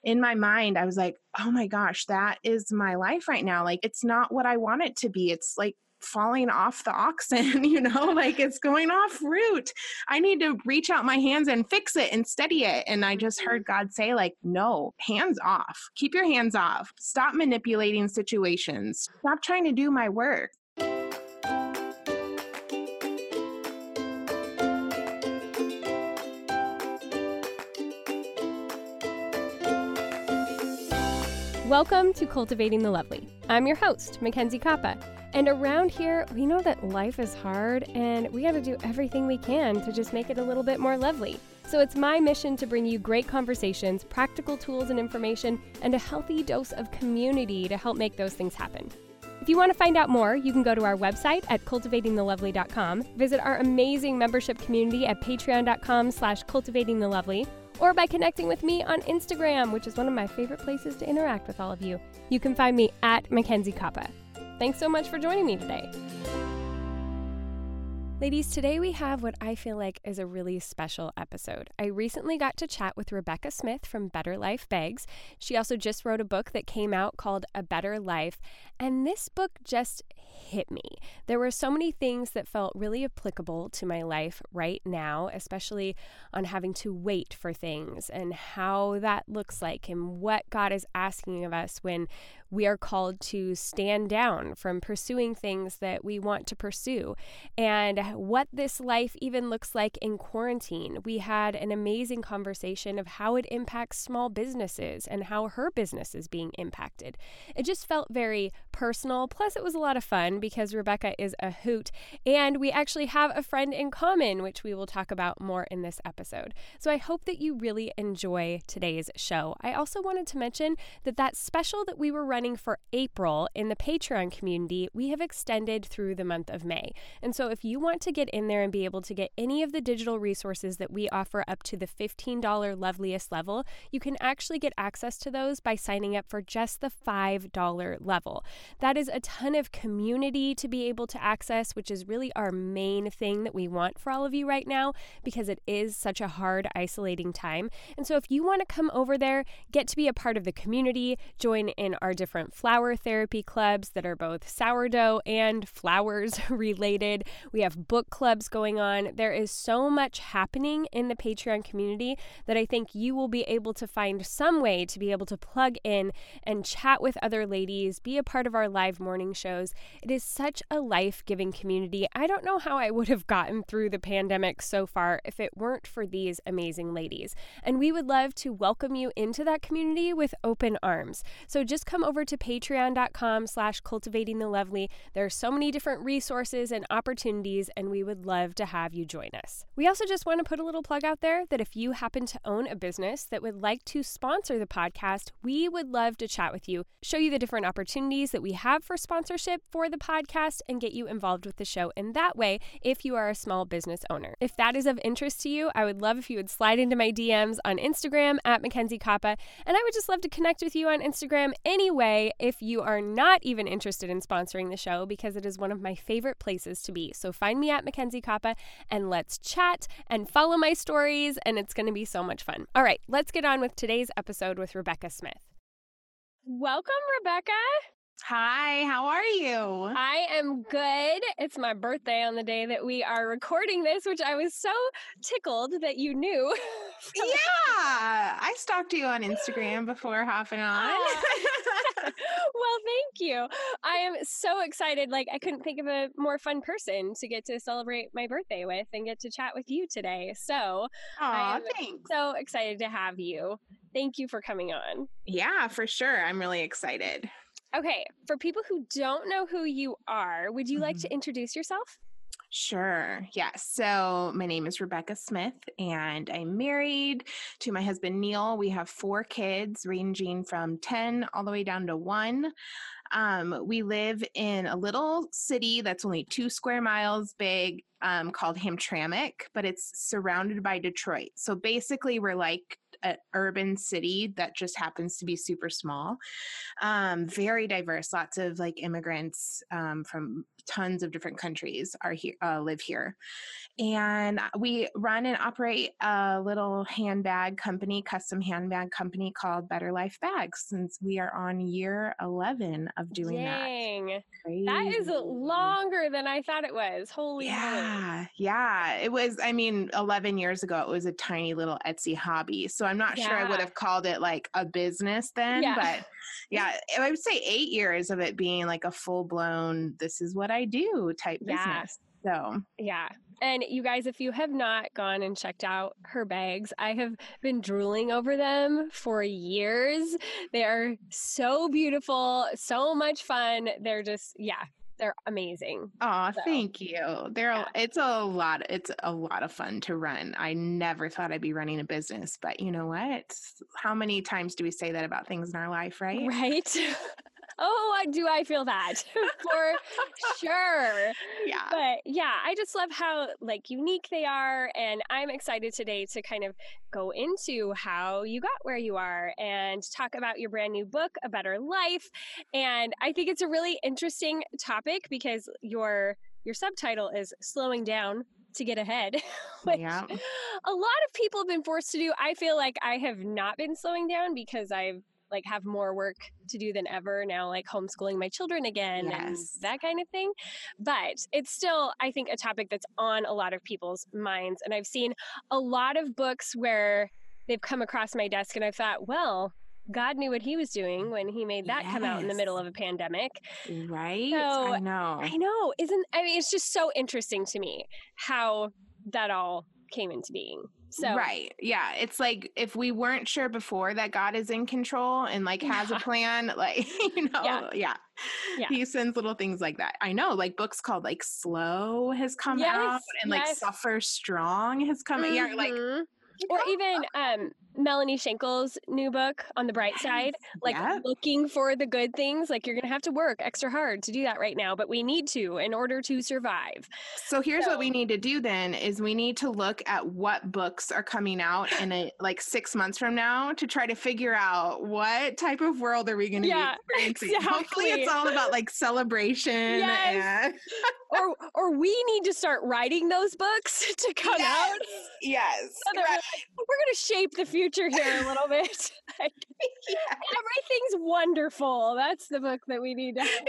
in my mind, I was like, oh my gosh, that is my life right now. Like, it's not what I want it to be. It's like falling off the oxen, like it's going off root. I need to reach out my hands and fix it and steady it. And I just heard God say, like, no, hands off. Keep your hands off. Stop manipulating situations. Stop trying to do my work. Welcome to Cultivating the Lovely. I'm your host, Mackenzie Koppa. And around here, we know that life is hard and we got to do everything we can to just make it a little bit more lovely. So it's my mission to bring you great conversations, practical tools and information, and a healthy dose of community to help make those things happen. If you want to find out more, you can go to our website at cultivatingthelovely.com, visit our amazing membership community at patreon.com/cultivatingthelovely, or by connecting with me on Instagram, which is one of my favorite places to interact with all of you. You can find me at Mackenzie Koppa. Thanks so much for joining me today. Ladies, today we have what I feel like is a really special episode. I recently got to chat with Rebecca Smith from Better Life Bags. She also just wrote a book that came out called A Better Life, and this book just hit me. There were so many things that felt really applicable to my life right now, especially on having to wait for things and how that looks like and what God is asking of us when we are called to stand down from pursuing things that we want to pursue, and what this life even looks like in quarantine. We had an amazing conversation of how it impacts small businesses and how her business is being impacted. It just felt very personal, plus it was a lot of fun because Rebecca is a hoot, and we actually have a friend in common, which we will talk about more in this episode. So I hope that you really enjoy today's show. I also wanted to mention that special that we were running for April in the Patreon community, we have extended through the month of May. And so if you want to get in there and be able to get any of the digital resources that we offer up to the $15 Loveliest level, you can actually get access to those by signing up for just the $5 level. That is a ton of community to be able to access, which is really our main thing that we want for all of you right now, because it is such a hard, isolating time. And so if you want to come over there, get to be a part of the community, join in our different flower therapy clubs that are both sourdough and flowers related. We have book clubs going on. There is so much happening in the Patreon community that I think you will be able to find some way to be able to plug in and chat with other ladies, be a part of our live morning shows. It is such a life-giving community. I don't know how I would have gotten through the pandemic so far if it weren't for these amazing ladies. And we would love to welcome you into that community with open arms. So just come over to patreon.com/cultivatingthelovely. There are so many different resources and opportunities, and we would love to have you join us. We also just want to put a little plug out there that if you happen to own a business that would like to sponsor the podcast, we would love to chat with you, show you the different opportunities that we have for sponsorship for the podcast, and get you involved with the show in that way if you are a small business owner. If that is of interest to you, I would love if you would slide into my DMs on Instagram at Mackenzie Koppa, and I would just love to connect with you on Instagram anyway if you are not even interested in sponsoring the show, because it is one of my favorite places to be. So find me at Mackenzie Koppa and let's chat and follow my stories, and it's going to be so much fun. All right, let's get on with today's episode with Rebecca Smith. Welcome, Rebecca. Hi, how are you? I am good. It's my birthday on the day that we are recording this, which I was so tickled that you knew. Yeah, I stalked you on Instagram before hopping on. Well, thank you. I am so excited. Like, I couldn't think of a more fun person to get to celebrate my birthday with and get to chat with you today. So I am Thanks. so excited to have you. Thank you for coming on. Yeah, for sure. I'm really excited. Okay, for people who don't know who you are, would you like to introduce yourself? Sure. Yes. So my name is Rebecca Smith, and I'm married to my husband, Neil. We have 4 kids ranging from 10 all the way down to 1. We live in a little city that's only 2 square miles big, called Hamtramck, but it's surrounded by Detroit. So basically we're like an urban city that just happens to be super small. Very diverse. Lots of like immigrants from tons of different countries are here, live here. And we run and operate a little handbag company, custom handbag company called Better Life Bags, since we are on year 11 of doing that. Dang. That is Crazy. longer than I thought it was. Holy moly. Yeah. It was, 11 years ago, it was a tiny little Etsy hobby. So I'm not sure I would have called it like a business then, but yeah, I would say 8 years of it being like a full blown, this is what I do type business. So, yeah. And you guys, if you have not gone and checked out her bags, I have been drooling over them for years. They are so beautiful, so much fun. They're just, they're amazing. Oh, thank you. It's a lot of fun to run. I never thought I'd be running a business, but you know what? How many times do we say that about things in our life, right? Right. Oh, do I feel that for sure. Yeah. But yeah, I just love how like unique they are. And I'm excited today to kind of go into how you got where you are and talk about your brand new book, A Better Life. And I think it's a really interesting topic because your subtitle is Slowing Down to Get Ahead, which a lot of people have been forced to do. I feel like I have not been slowing down because I've have more work to do than ever now, like homeschooling my children again and that kind of thing. But it's still, I think, a topic that's on a lot of people's minds. And I've seen a lot of books where they've come across my desk and I thought, well, God knew what he was doing when he made that come out in the middle of a pandemic. Right. So, I know. It's just so interesting to me how that all came into being. So, right. Yeah. It's like if we weren't sure before that God is in control and like has a plan, like, he sends little things like that. I know, like books called like Slow has come out and like Suffer Strong has come out. Yeah, like, or even Melanie Schenkel's new book, On the Bright Side, like looking for the good things. Like you're going to have to work extra hard to do that right now, but we need to in order to survive. So here's what we need to do then is we need to look at what books are coming out in like 6 months from now to try to figure out what type of world are we going to be experiencing. Exactly. Hopefully it's all about like celebration. And or we need to start writing those books to come out. Yes. So we're going to shape the future here a little bit. Everything's wonderful. That's the book that we need to have.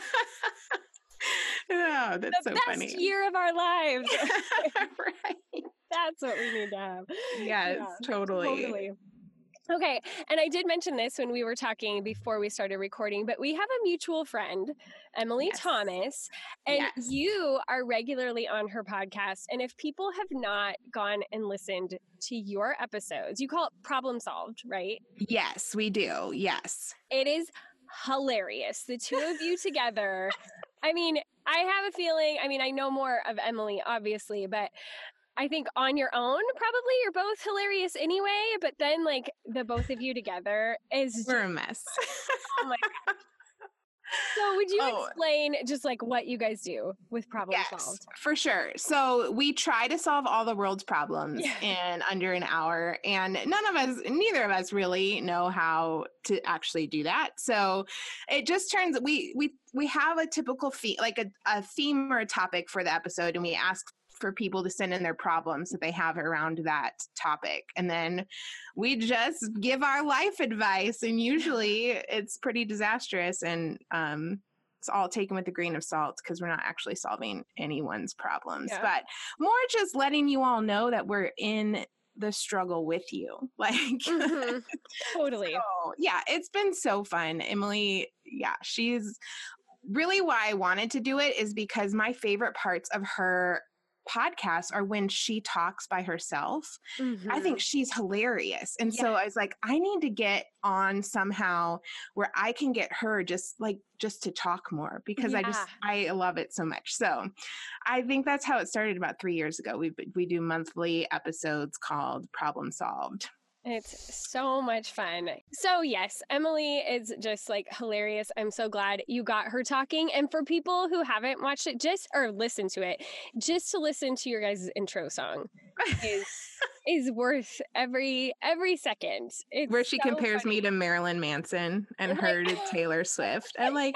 Oh, that's so funny. The best year of our lives. Right. That's what we need to have. Yes, totally. Okay. And I did mention this when we were talking before we started recording, but we have a mutual friend, Emily Thomas, and you are regularly on her podcast. And if people have not gone and listened to your episodes, you call it Problem Solved, right? Yes, we do. Yes. It is hilarious. The two of you together. I mean, I have a feeling, I know more of Emily, obviously, but I think on your own, probably you're both hilarious anyway, but then like the both of you together is we're a mess. Oh my God. So would you explain just like what you guys do with Problem Solved? For sure. So we try to solve all the world's problems in under an hour, and neither of us really know how to actually do that. So it just turns, we have a typical a theme or a topic for the episode, and we ask for people to send in their problems that they have around that topic. And then we just give our life advice, and usually it's pretty disastrous, and it's all taken with a grain of salt because we're not actually solving anyone's problems, but more just letting you all know that we're in the struggle with you. Like, totally. So, it's been so fun. Emily, she's really why I wanted to do it is because my favorite parts of her podcasts are when she talks by herself. I think she's hilarious. And so I was like, I need to get on somehow where I can get her just to talk more because I love it so much. So I think that's how it started about 3 years ago. We do monthly episodes called Problem Solved. It's so much fun. So yes, Emily is just like hilarious. I'm so glad you got her talking. And for people who haven't watched it or listened to it, just to listen to your guys' intro song is worth every second. It's Where she so compares funny. me to Marilyn Manson and her to Taylor Swift. I'm like,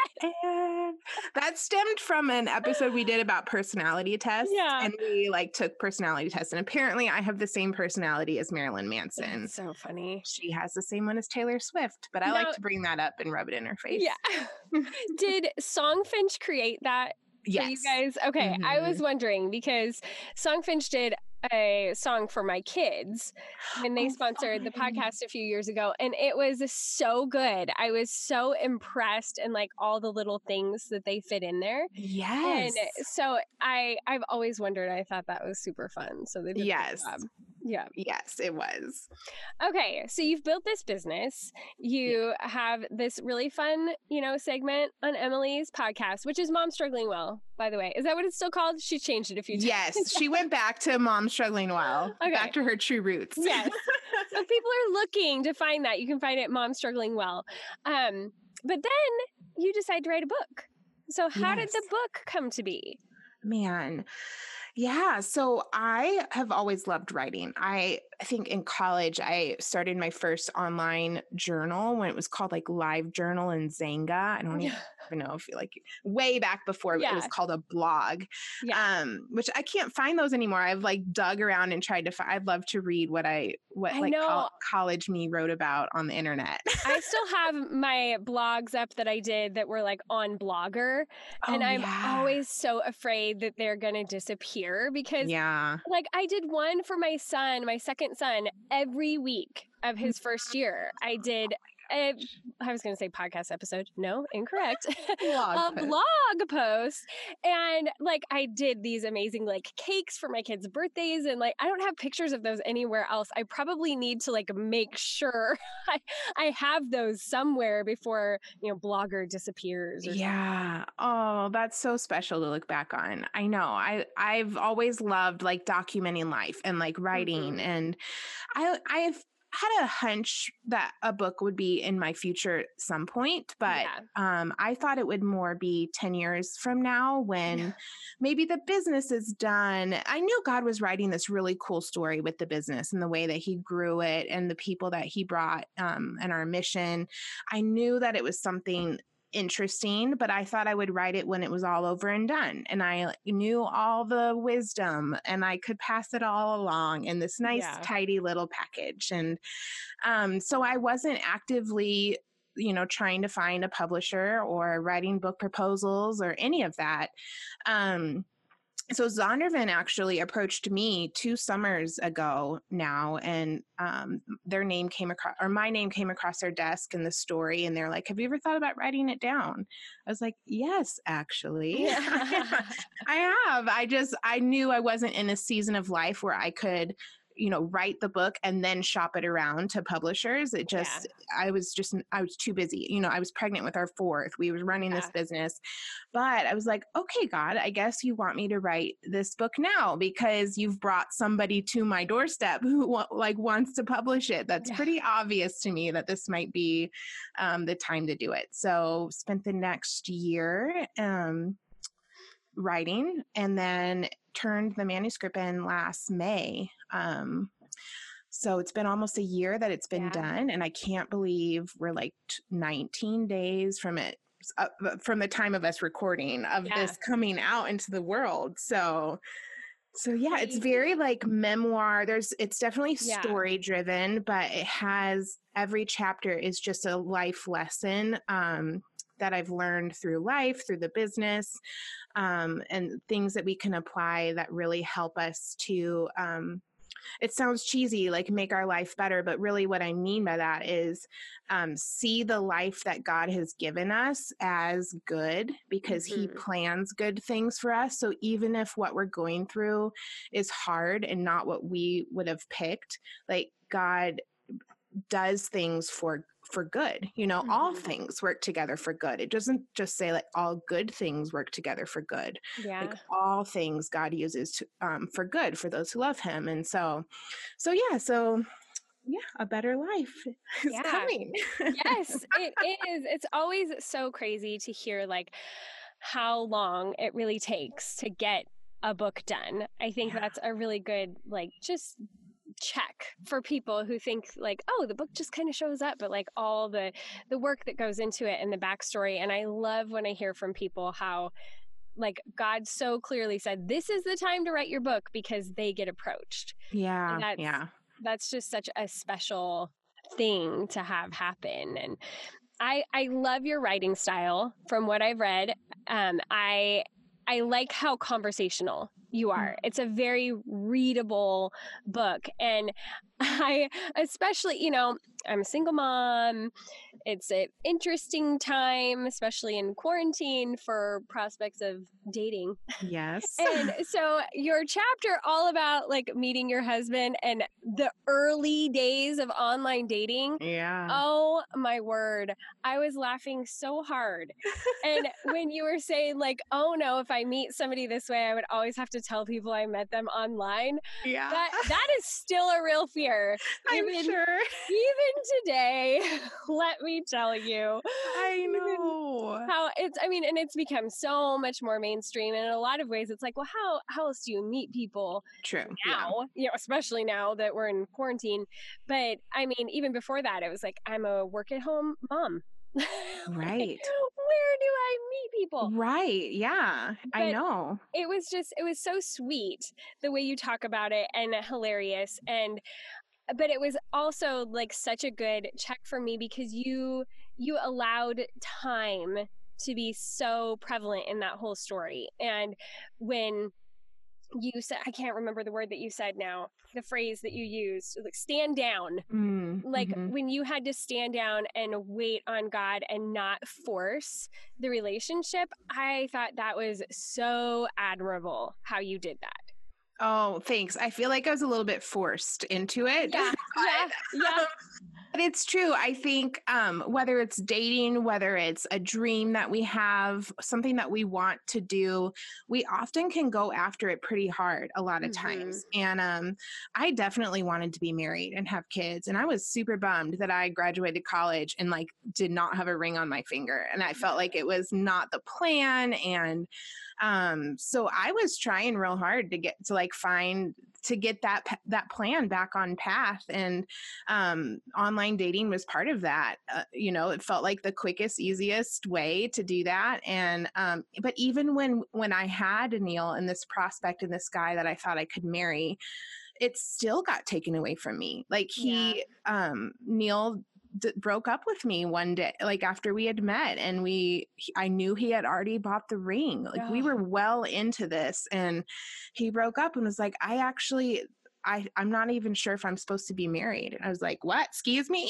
that stemmed from an episode we did about personality tests. Yeah. And we like took personality tests. And apparently I have the same personality as Marilyn Manson. That's so funny. She has the same one as Taylor Swift, but I like to bring that up and rub it in her face. Yeah. Did Songfinch create that for you guys? Okay. Mm-hmm. I was wondering because Songfinch did a song for my kids when they sponsored the podcast a few years ago, and it was so good. I was so impressed in like all the little things that they fit in there. Yes. And so I've always wondered. I thought that was super fun. So they did a good job. Yeah. Yes, it was. Okay. So you've built this business. You have this really fun, segment on Emily's podcast, which is Mom Struggling Well, by the way. Is that what it's still called? She changed it a few times. Yes. She went back to Mom Struggling Well. Okay. Back to her true roots. Yes. So people are looking to find that. You can find it Mom Struggling Well. But then you decide to write a book. So how did the book come to be? Man. Yeah. So I have always loved writing. I think in college, I started my first online journal when it was called like Live Journal in Xanga. I don't even know if you like way back before it was called a blog, which I can't find those anymore. I've like dug around and tried to find, I'd love to read what college me wrote about on the internet. I still have my blogs up that I did that were like on Blogger. And I'm always so afraid that they're going to disappear because like I did one for my second son, every week of his first year. I did I was going to say podcast episode. No, incorrect. A blog post. And like I did these amazing like cakes for my kids' birthdays. And like I don't have pictures of those anywhere else. I probably need to like make sure I have those somewhere before, Blogger disappears. Or something. Oh, that's so special to look back on. I know. I've always loved like documenting life and like writing. And I've had a hunch that a book would be in my future at some point, but I thought it would more be 10 years from now when maybe the business is done. I knew God was writing this really cool story with the business and the way that he grew it and the people that he brought and our mission. I knew that it was something interesting, but I thought I would write it when it was all over and done. And I knew all the wisdom and I could pass it all along in this nice, tidy little package. And so I wasn't actively, trying to find a publisher or writing book proposals or any of that. So Zondervan actually approached me 2 summers ago now, and my name came across their desk in the story, and they're like, "Have you ever thought about writing it down?" I was like, "Yes, actually, I have." I knew I wasn't in a season of life where I could, write the book and then shop it around to publishers. I was too busy. I was pregnant with our 4th. We were running this business, but I was like, okay, God, I guess you want me to write this book now because you've brought somebody to my doorstep who wants to publish it. That's pretty obvious to me that this might be the time to do it. So spent the next year writing and then turned the manuscript in last May. So it's been almost a year that it's been done. And I can't believe we're like 19 days from it, from the time of us recording of this coming out into the world. So it's very like memoir. It's definitely story driven, but it has every chapter is just a life lesson, that I've learned through life, through the business, and things that we can apply that really help us to, it sounds cheesy, like make our life better, but really what I mean by that is see the life that God has given us as good because he plans good things for us. So even if what we're going through is hard and not what we would have picked, like God does things for good, all things work together for good. It doesn't just say like all good things work together for good. Like all things God uses to, for good for those who love him. And so yeah, a better life is Yeah. coming. Yes, it is. It's always so crazy to hear like how long it really takes to get a book done. I think Yeah. that's a really good like just check for people who think like, oh, the book just kind of shows up, but like all the work that goes into it and the backstory. And I love when I hear from people how like God so clearly said, this is the time to write your book because they get approached. And Yeah. Yeah. that's just such a special thing to have happen. And I love your writing style from what I've read. I like how conversational you Mm. are. It's a very readable book. And I especially, I'm a single mom. It's an interesting time, especially in quarantine for prospects of dating. Yes. And so your chapter all about like meeting your husband and the early days of online dating. Yeah. Oh my word. I was laughing so hard. And when you were saying like, oh no, if I meet somebody this way, I would always have to tell people I met them online. Yeah. That is still a real fear. I'm sure. Even today, let me tell you. I know. How and it's become so much more mainstream. And in a lot of ways, it's like, well, how else do you meet people True. Yeah. now? Especially now that we're in quarantine. But I mean, even before that, it was like, I'm a work at home mom. Right. Where do I meet people? Right. Yeah. I But know. it was so sweet the way you talk about it and hilarious. But it was also like such a good check for me because you allowed time to be so prevalent in that whole story. And when you said, I can't remember the word that you said now, the phrase that you used, like stand down. Like Mm-hmm. when you had to stand down and wait on God and not force the relationship, I thought that was so admirable how you did that. Oh, thanks. I feel like I was a little bit forced into it. Yeah, yeah. But it's true. I think whether it's dating, whether it's a dream that we have, something that we want to do, we often can go after it pretty hard a lot of times. And I definitely wanted to be married and have kids. And I was super bummed that I graduated college and like did not have a ring on my finger. And I felt like it was not the plan. And so I was trying real hard to get that plan back on path. And online dating was part of that. It felt like the quickest, easiest way to do that. And but even when I had Neil and this prospect and this guy that I thought I could marry, it still got taken away from me. Like Neil broke up with me one day, like after we had met, and I knew he had already bought the ring. Like we were well into this, and he broke up and was like, I'm not even sure if I'm supposed to be married. And I was like, what? Excuse me?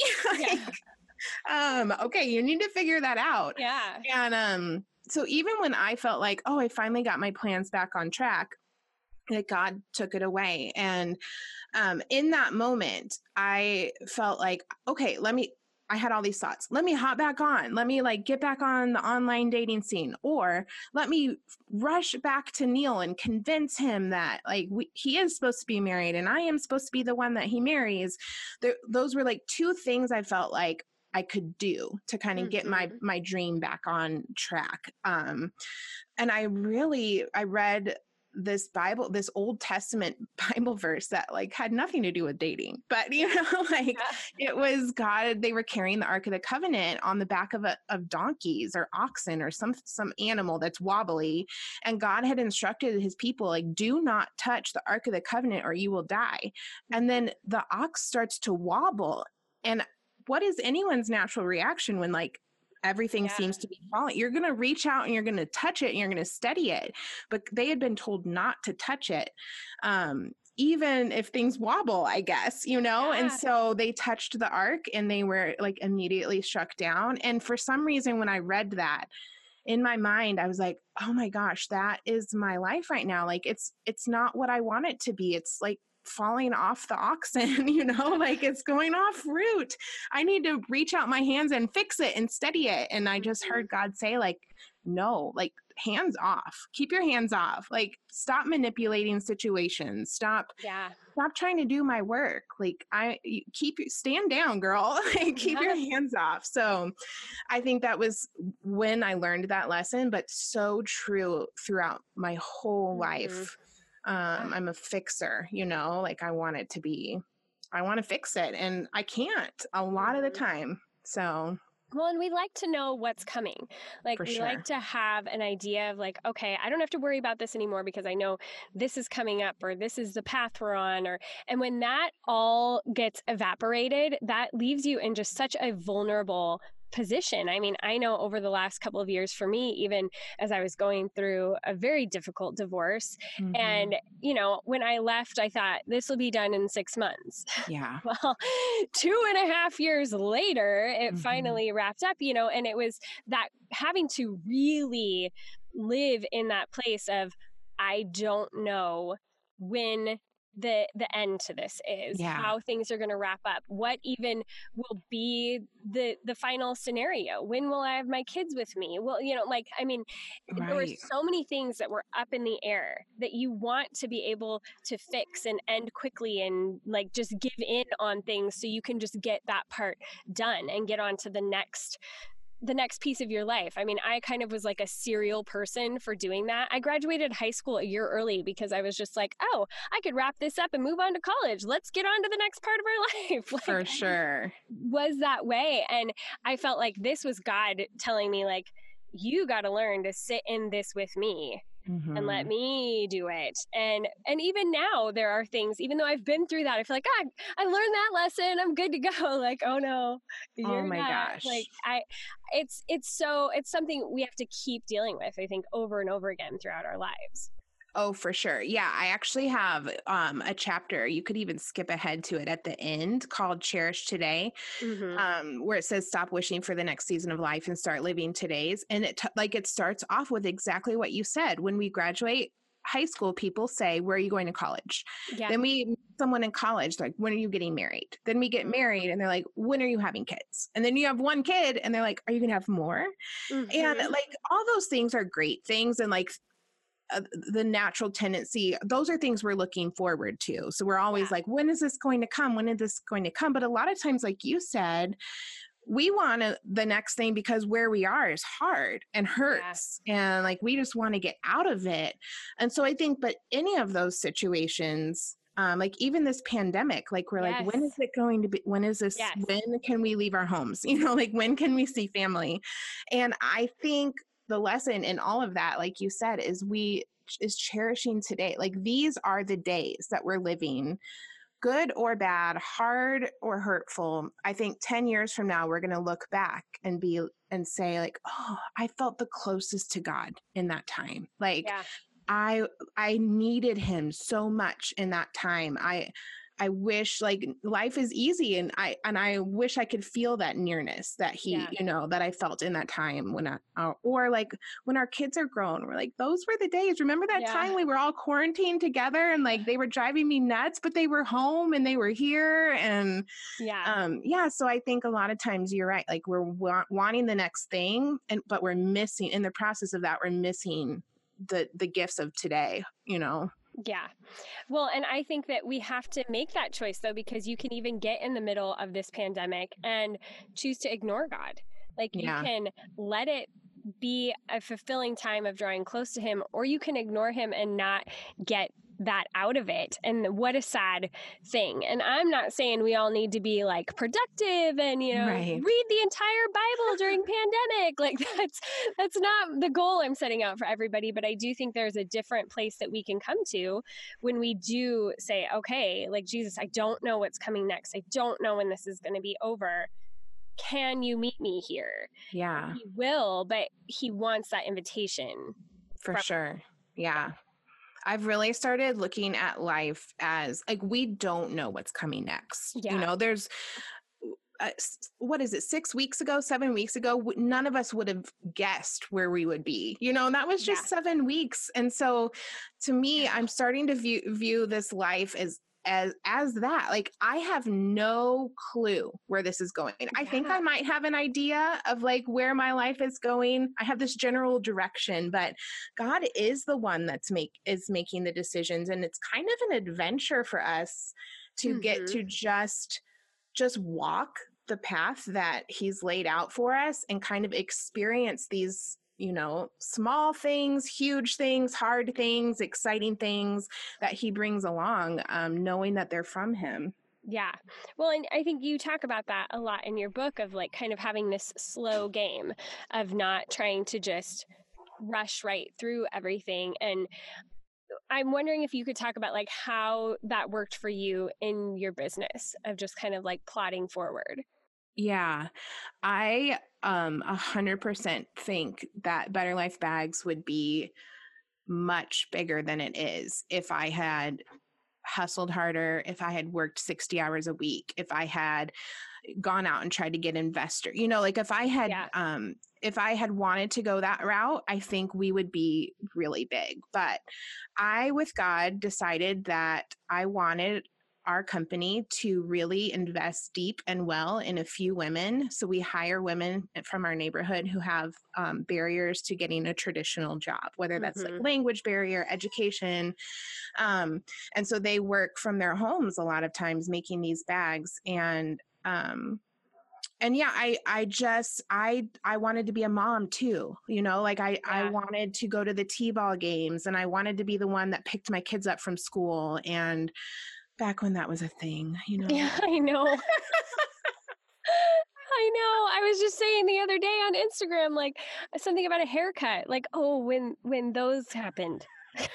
Okay, you need to figure that out. Yeah. And so even when I felt like, oh, I finally got my plans back on track, that God took it away. And in that moment, I felt like, okay, I had all these thoughts. Let me hop back on. Let me like get back on the online dating scene, or let me rush back to Neil and convince him that like he is supposed to be married and I am supposed to be the one that he marries. Those were like two things I felt like I could do to kind of get my dream back on track. And I read this Old Testament Bible verse that like had nothing to do with dating, but it was God. They were carrying the Ark of the Covenant on the back of donkeys or oxen or some animal that's wobbly. And God had instructed his people, like, do not touch the Ark of the Covenant or you will die. And then the ox starts to wobble. And what is anyone's natural reaction when like everything seems to be falling? You're going to reach out and you're going to touch it and you're going to steady it. But they had been told not to touch it, even if things wobble, I guess, And so they touched the ark and they were like immediately struck down. And for some reason, when I read that in my mind, I was like, oh my gosh, that is my life right now. Like it's not what I want it to be. It's like falling off the oxen, like it's going off root. I need to reach out my hands and fix it and steady it. And I just heard God say, like, no, like hands off, keep your hands off, like stop manipulating situations. Stop trying to do my work. Like stand down, girl. Keep your hands off. So I think that was when I learned that lesson, but so true throughout my whole life. I'm a fixer, like I want to fix it and I can't a lot of the time. So well, and we like to know what's coming. Like we sure. like to have an idea of like, okay, I don't have to worry about this anymore because I know this is coming up or this is the path we're on. And when that all gets evaporated, that leaves you in just such a vulnerable position. I mean, I know over the last couple of years for me, even as I was going through a very difficult divorce, and, when I left, I thought this will be done in 6 months. Yeah. Well, 2.5 years later, it finally wrapped up, and it was that having to really live in that place of, I don't know when the end to this is, how things are going to wrap up, what even will be the final scenario, when will I have my kids with me? Well, there were so many things that were up in the air that you want to be able to fix and end quickly and like just give in on things so you can just get that part done and get on to the next piece of your life. I mean, I kind of was like a serial person for doing that. I graduated high school a year early because I was just like, oh, I could wrap this up and move on to college. Let's get on to the next part of our life. Like, for sure. Was that way. And I felt like this was God telling me like, you got to learn to sit in this with me. And let me do it. And even now there are things, even though I've been through that, I feel like, I learned that lesson. I'm good to go. Like, oh no, you're not. Like it's something we have to keep dealing with, I think, over and over again throughout our lives. Oh, for sure. Yeah. I actually have a chapter, you could even skip ahead to it at the end, called Cherish Today, where it says, stop wishing for the next season of life and start living today's. And it starts off with exactly what you said. When we graduate high school, people say, where are you going to college? Yeah. Then we meet someone in college, like, when are you getting married? Then we get married and they're like, when are you having kids? And then you have one kid and they're like, are you going to have more? And like, all those things are great things. And like, the natural tendency, those are things we're looking forward to. So we're always like, when is this going to come? When is this going to come? But a lot of times, like you said, we want the next thing because where we are is hard and hurts. And like, we just want to get out of it. And so I think, but any of those situations, like even this pandemic, like we're like, when is it going to be, when is this, when can we leave our homes? Like when can we see family? And I think the lesson in all of that, like you said, is cherishing today. Like these are the days that we're living, good or bad, hard or hurtful. I think 10 years from now, we're going to look back and say like, oh, I felt the closest to God in that time. Like I needed him so much in that time. I wish, like, life is easy, and I wish I could feel that nearness that that I felt in that time or like when our kids are grown, we're like, those were the days. Remember that time we were all quarantined together and like they were driving me nuts, but they were home and they were here. And so I think a lot of times you're right. Like we're wanting the next thing, but we're missing in the process of that. We're missing the gifts of today, Yeah. Well, and I think that we have to make that choice though, because you can even get in the middle of this pandemic and choose to ignore God. Like you can let it be a fulfilling time of drawing close to him, or you can ignore him and not get that out of it. And what a sad thing. And I'm not saying we all need to be like productive and, read the entire Bible during pandemic. Like that's not the goal I'm setting out for everybody. But I do think there's a different place that we can come to when we do say, okay, like Jesus, I don't know what's coming next. I don't know when this is going to be over. Can you meet me here? Yeah. He will, but he wants that invitation. For sure. Yeah. I've really started looking at life as like, we don't know what's coming next. Yeah. There's, what is it, 7 weeks ago, none of us would have guessed where we would be, and that was just 7 weeks. And so to me, I'm starting to view this life as as that. Like, I have no clue where this is going. I think I might have an idea of like where my life is going. I have this general direction, but God is the one that's making the decisions. And it's kind of an adventure for us to get to just walk the path that he's laid out for us and kind of experience these, small things, huge things, hard things, exciting things that he brings along, knowing that they're from him. Yeah. Well, and I think you talk about that a lot in your book of like kind of having this slow game of not trying to just rush right through everything. And I'm wondering if you could talk about like how that worked for you in your business of just kind of like plodding forward. Yeah, I 100% think that Better Life Bags would be much bigger than it is if I had hustled harder, if I had worked 60 hours a week, if I had gone out and tried to get investor, like if I had wanted to go that route, I think we would be really big. But I, with God, decided that I wanted our company to really invest deep and well in a few women. So we hire women from our neighborhood who have barriers to getting a traditional job, whether that's like language barrier, education. And so they work from their homes a lot of times making these bags. And yeah, I wanted to be a mom too, I wanted to go to the T-ball games, and I wanted to be the one that picked my kids up from school. And back when that was a thing, Yeah, I know. I know. I was just saying the other day on Instagram, like something about a haircut, like, oh, when those happened. Right.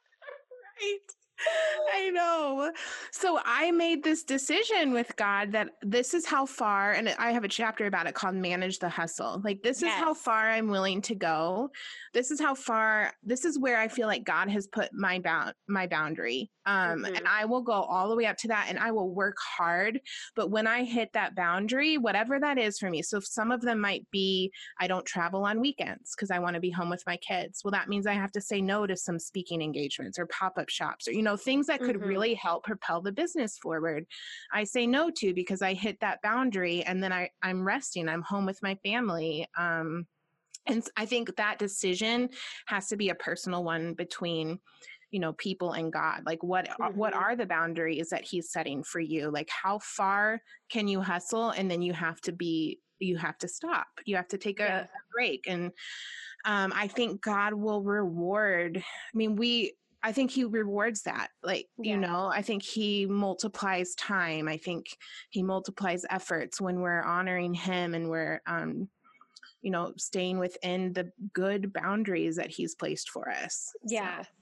I know. So I made this decision with God that this is how far, and I have a chapter about it called Manage the Hustle. Like, this is how far I'm willing to go. This is where I feel like God has put my boundary. And I will go all the way up to that, and I will work hard. But when I hit that boundary, whatever that is for me, so some of them might be, I don't travel on weekends because I want to be home with my kids. Well, that means I have to say no to some speaking engagements or pop-up shops, or, things that could really help propel the business forward. I say no to because I hit that boundary, and then I'm resting. I'm home with my family. And I think that decision has to be a personal one between, people and God. Like, what are the boundaries that he's setting for you? Like, how far can you hustle? And then you have to stop. You have to take a break. And I think God will reward. I think he rewards that. Like, I think he multiplies time. I think he multiplies efforts when we're honoring him and we're, staying within the good boundaries that he's placed for us. Yeah. So.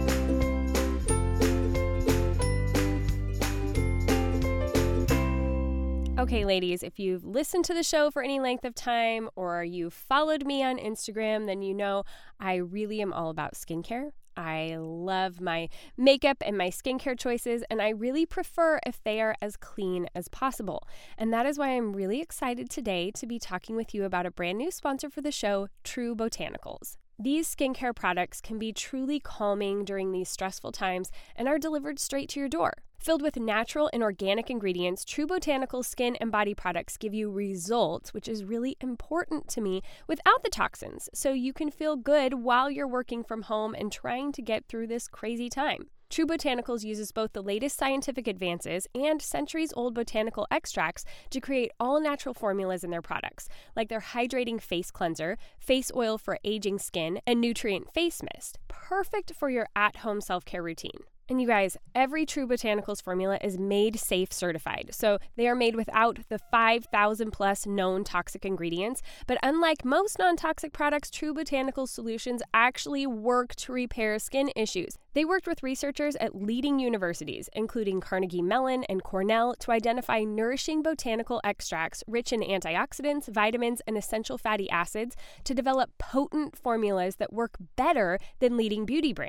Okay, ladies, if you've listened to the show for any length of time or you've followed me on Instagram, then you know I really am all about skincare. I love my makeup and my skincare choices, and I really prefer if they are as clean as possible. And that is why I'm really excited today to be talking with you about a brand new sponsor for the show, True Botanicals. These skincare products can be truly calming during these stressful times and are delivered straight to your door. Filled with natural and organic ingredients, True Botanicals skin and body products give you results, which is really important to me, without the toxins, so you can feel good while you're working from home and trying to get through this crazy time. True Botanicals uses both the latest scientific advances and centuries-old botanical extracts to create all-natural formulas in their products, like their hydrating face cleanser, face oil for aging skin, and nutrient face mist, perfect for your at-home self-care routine. And you guys, every True Botanicals formula is Made Safe certified, so they are made without the 5,000 plus known toxic ingredients. But unlike most non-toxic products, True Botanicals solutions actually work to repair skin issues. They worked with researchers at leading universities, including Carnegie Mellon and Cornell, to identify nourishing botanical extracts rich in antioxidants, vitamins, and essential fatty acids to develop potent formulas that work better than leading beauty brands.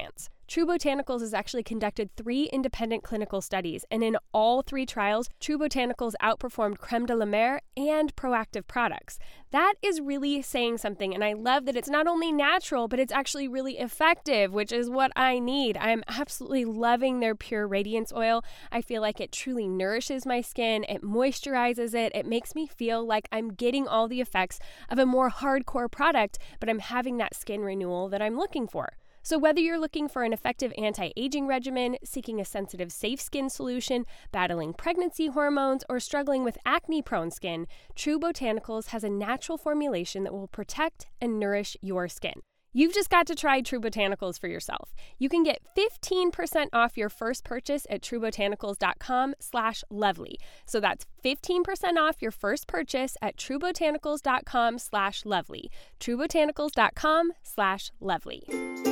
True Botanicals has actually conducted 3 independent clinical studies, and in all 3 trials, True Botanicals outperformed Crème de la Mer and Proactive products. That is really saying something, and I love that it's not only natural, but it's actually really effective, which is what I need. I'm absolutely loving their Pure Radiance Oil. I feel like it truly nourishes my skin, it moisturizes it, it makes me feel like I'm getting all the effects of a more hardcore product, but I'm having that skin renewal that I'm looking for. So whether you're looking for an effective anti-aging regimen, seeking a sensitive, safe skin solution, battling pregnancy hormones, or struggling with acne-prone skin, True Botanicals has a natural formulation that will protect and nourish your skin. You've just got to try True Botanicals for yourself. You can get 15% off your first purchase at truebotanicals.com/lovely. So that's 15% off your first purchase at truebotanicals.com/lovely. truebotanicals.com/lovely.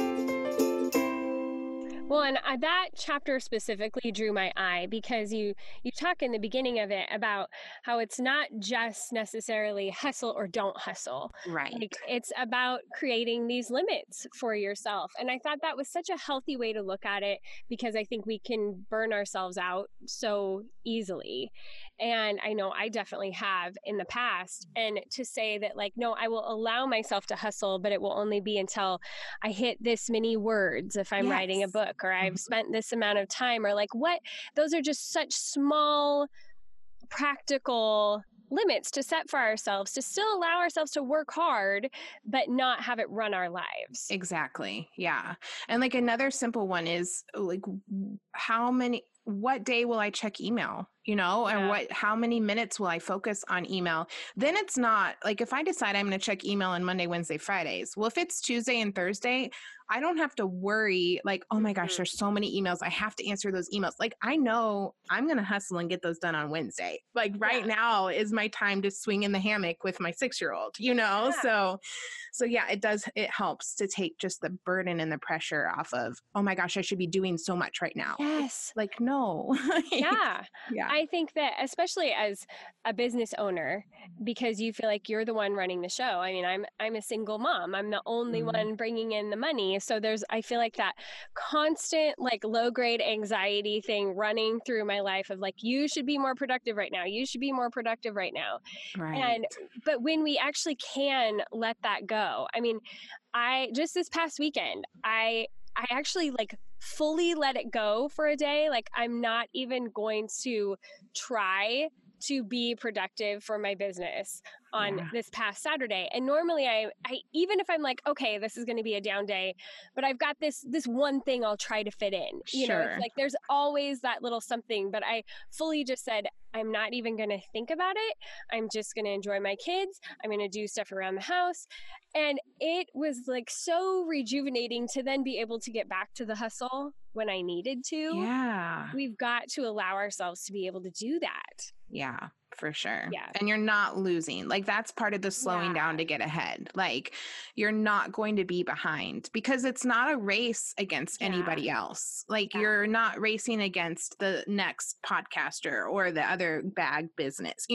Well, and that chapter specifically drew my eye because you talk in the beginning of it about how it's not just necessarily hustle or don't hustle. Right. Like, it's about creating these limits for yourself. And I thought that was such a healthy way to look at it because I think we can burn ourselves out so easily. And I know I definitely have in the past. And to say that, like, no, I will allow myself to hustle, but it will only be until I hit this many words if I'm writing a book, or I've spent this amount of time, or like what, those are just such small, practical limits to set for ourselves to still allow ourselves to work hard, but not have it run our lives. Exactly. Yeah. And like another simple one is like, what day will I check email? And how many minutes will I focus on email? Then it's not like if I decide I'm going to check email on Monday, Wednesday, Fridays. Well, if it's Tuesday and Thursday, I don't have to worry like, oh my gosh, there's so many emails. I have to answer those emails. Like, I know I'm going to hustle and get those done on Wednesday. Like right now is my time to swing in the hammock with my 6-year-old, So yeah, it helps to take just the burden and the pressure off of, oh my gosh, I should be doing so much right now. Yes. Like, no. Yeah. I think that especially as a business owner, because you feel like you're the one running the show. I mean, I'm a single mom. I'm the only one bringing in the money. So I feel like that constant like low grade anxiety thing running through my life of like, you should be more productive right now. You should be more productive right now. Right. But when we actually can let that go, I mean, just this past weekend, I actually like fully let it go for a day. Like, I'm not even going to try to be productive for my business on this past Saturday. And normally I even if I'm like, okay, this is going to be a down day, but I've got this one thing I'll try to fit in. It's like there's always that little something, but I fully just said, I'm not even going to think about it. I'm just going to enjoy my kids. I'm going to do stuff around the house. And it was like so rejuvenating to then be able to get back to the hustle when I needed to. Yeah. We've got to allow ourselves to be able to do that. Yeah, for sure. Yeah. And you're not losing. Like, that's part of the slowing down to get ahead. Like, you're not going to be behind because it's not a race against anybody else. Like, you're not racing against the next podcaster or the other bag business.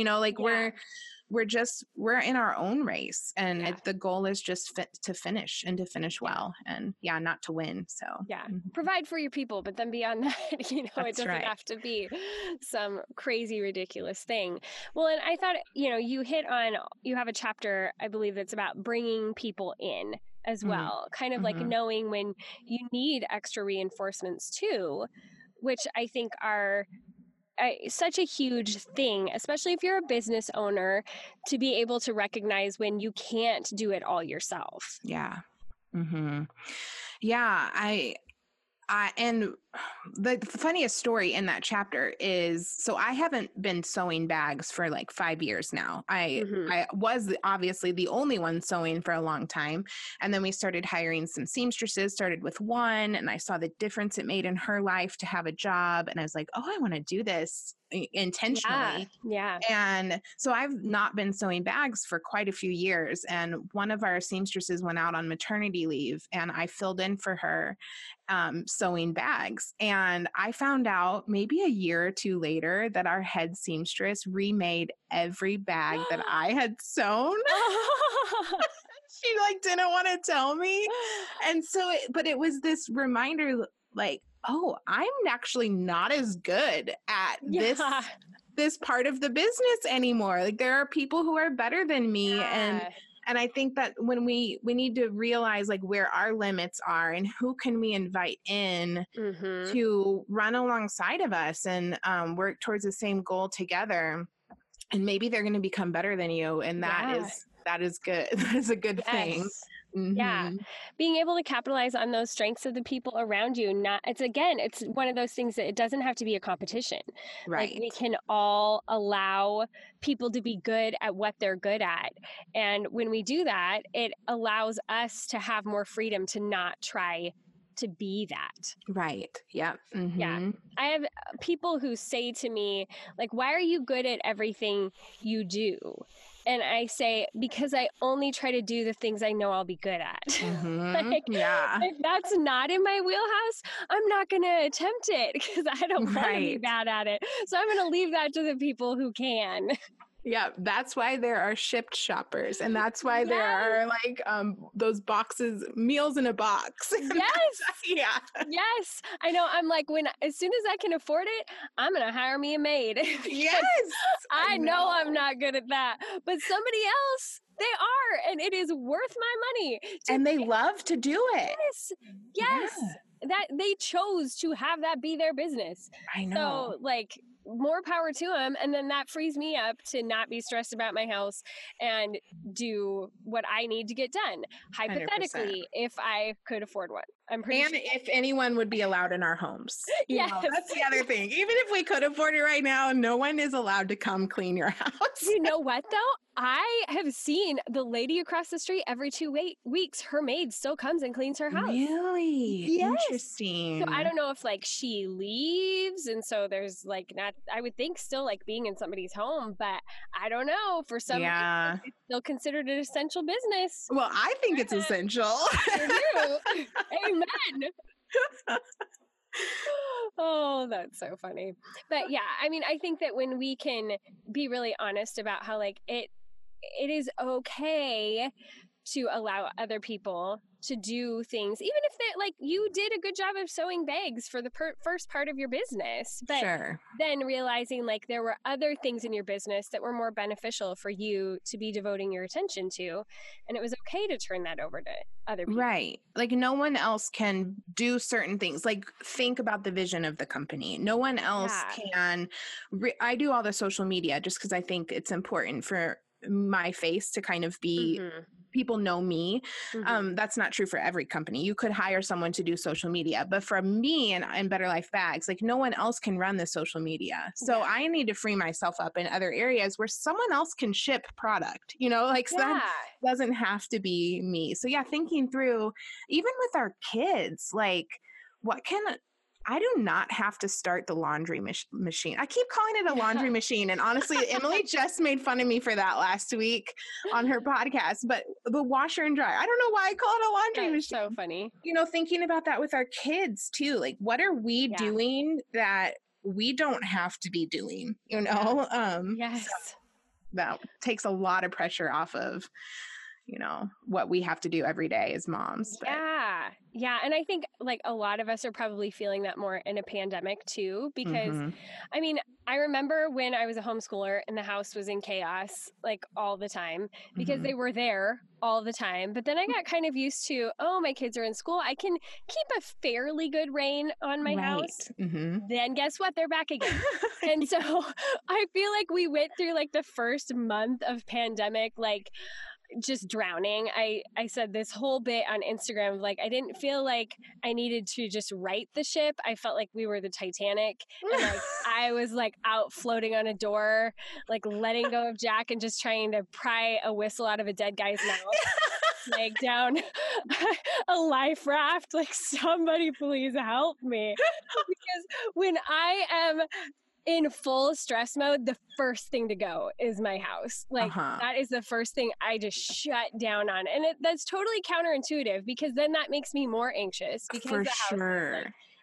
We're in our own race, and the goal is just to finish and to finish well, and not to win. So provide for your people, but then beyond that, it doesn't have to be some crazy, ridiculous thing. Well, and I thought, you have a chapter, I believe, that's about bringing people in as well, kind of like knowing when you need extra reinforcements too, which I think are such a huge thing, especially if you're a business owner, to be able to recognize when you can't do it all yourself. Yeah. Mm-hmm. Yeah. And the funniest story in that chapter is, so I haven't been sewing bags for like 5 years now. I was obviously the only one sewing for a long time. And then we started hiring some seamstresses, started with one, and I saw the difference it made in her life to have a job. And I was like, oh, I want to do this intentionally. Yeah. And so I've not been sewing bags for quite a few years. And one of our seamstresses went out on maternity leave, and I filled in for her sewing bags. And I found out maybe a year or two later that our head seamstress remade every bag that I had sewn. She like didn't want to tell me. And so, but it was this reminder like, oh, I'm actually not as good at this part of the business anymore. Like there are people who are better than me. And I think that when we need to realize like where our limits are and who can we invite in to run alongside of us and work towards the same goal together. And maybe they're going to become better than you. And that is good. That is a good thing. Yeah. Being able to capitalize on those strengths of the people around you. It's one of those things that it doesn't have to be a competition. Right. Like we can all allow people to be good at what they're good at. And when we do that, it allows us to have more freedom to not try to be that. Right. Yeah. Yeah. I have people who say to me, like, why are you good at everything you do? And I say, because I only try to do the things I know I'll be good at. If that's not in my wheelhouse, I'm not going to attempt it because I don't want to be bad at it. So I'm going to leave that to the people who can. Yeah, that's why there are Shipt shoppers, and that's why there are like those boxes, meals in a box. Yes, I know. I'm like, as soon as I can afford it, I'm gonna hire me a maid. Yes, I know I'm not good at that, but somebody else, they are, and it is worth my money. And they love to do it. Yes. That they chose to have that be their business. I know. So like, more power to them. And then that frees me up to not be stressed about my house and do what I need to get done. Hypothetically, 100%. If I could afford one. I'm pretty sure. If anyone would be allowed in our homes. Yes. That's the other thing. Even if we could afford it right now, no one is allowed to come clean your house. You know what, though? I have seen the lady across the street every 2 weeks, her maid still comes and cleans her house. Really? Yes. Interesting. So I don't know if like she leaves and so there's like not, I would think still like being in somebody's home, but I don't know. For some reason, it's still considered an essential business. Well, I think it's essential. Amen. Oh, that's so funny. But yeah, I mean, I think that when we can be really honest about how like it is okay to allow other people to do things, even if they like you did a good job of sewing bags for the first part of your business, but then realizing like there were other things in your business that were more beneficial for you to be devoting your attention to, and it was okay to turn that over to other people. Right. Like no one else can do certain things. Like think about the vision of the company. No one else can. I do all the social media just because I think it's important for my face to kind of be people know me. That's not true for every company. You could hire someone to do social media, but for me and Better Life Bags, like no one else can run the social media. So I need to free myself up in other areas where someone else can ship product, so that doesn't have to be me. So thinking through, even with our kids, like I do not have to start the laundry machine. I keep calling it a laundry machine. And honestly, Emily just made fun of me for that last week on her podcast, but the washer and dryer, I don't know why I call it a laundry machine. So funny. Thinking about that with our kids too. Like, what are we doing that we don't have to be doing, Yes. So that takes a lot of pressure off of, what we have to do every day as moms. But. Yeah. And I think like a lot of us are probably feeling that more in a pandemic too, because I mean, I remember when I was a homeschooler and the house was in chaos, like all the time because they were there all the time. But then I got kind of used to, my kids are in school. I can keep a fairly good rein on my house. Then guess what? They're back again. And so I feel like we went through like the first month of pandemic, like just drowning. I said this whole bit on Instagram, like I didn't feel like I needed to just right the ship. I felt like we were the Titanic and like I was like out floating on a door, like letting go of Jack and just trying to pry a whistle out of a dead guy's mouth. Snag down a life raft, like somebody please help me. Because when I am in full stress mode, the first thing to go is my house. Like that is the first thing I just shut down on. And that's totally counterintuitive because then that makes me more anxious because for the house is like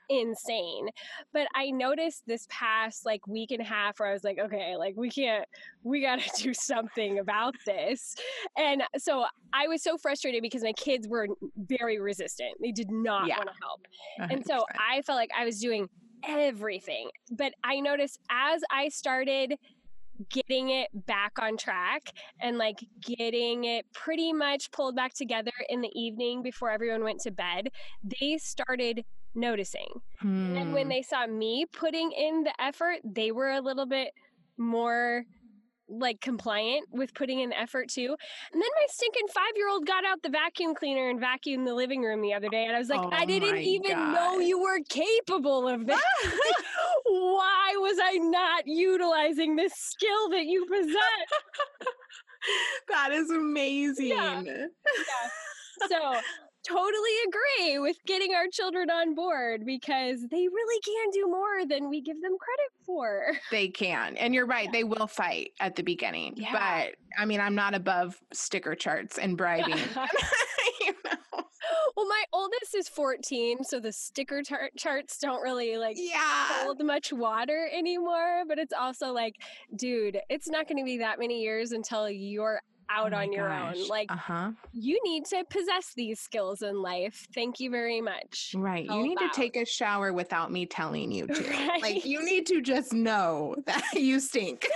insane. But I noticed this past like week and a half where I was like, okay, like we got to do something about this. And so I was so frustrated because my kids were very resistant. They did not want to help. 100%. And so I felt like I was doing everything. But I noticed as I started getting it back on track and like getting it pretty much pulled back together in the evening before everyone went to bed, they started noticing. And when they saw me putting in the effort, they were a little bit more like compliant with putting in the effort too. And then my stinking 5-year-old got out the vacuum cleaner and vacuumed the living room the other day. And I was like, I didn't even know you were capable of this. Why was I not utilizing this skill that you possess? That is amazing. Yeah. So totally agree with getting our children on board because they really can do more than we give them credit for. They can. And you're right. They will fight at the beginning. Yeah. But I mean, I'm not above sticker charts and bribing. You know? Well, my oldest is 14, so the sticker charts don't really hold much water anymore. But it's also like, dude, it's not going to be that many years until you're out on your own. Like, you need to possess these skills in life. Thank you very much. Right. You need to take a shower without me telling you to. Right. Like, you need to just know that you stink.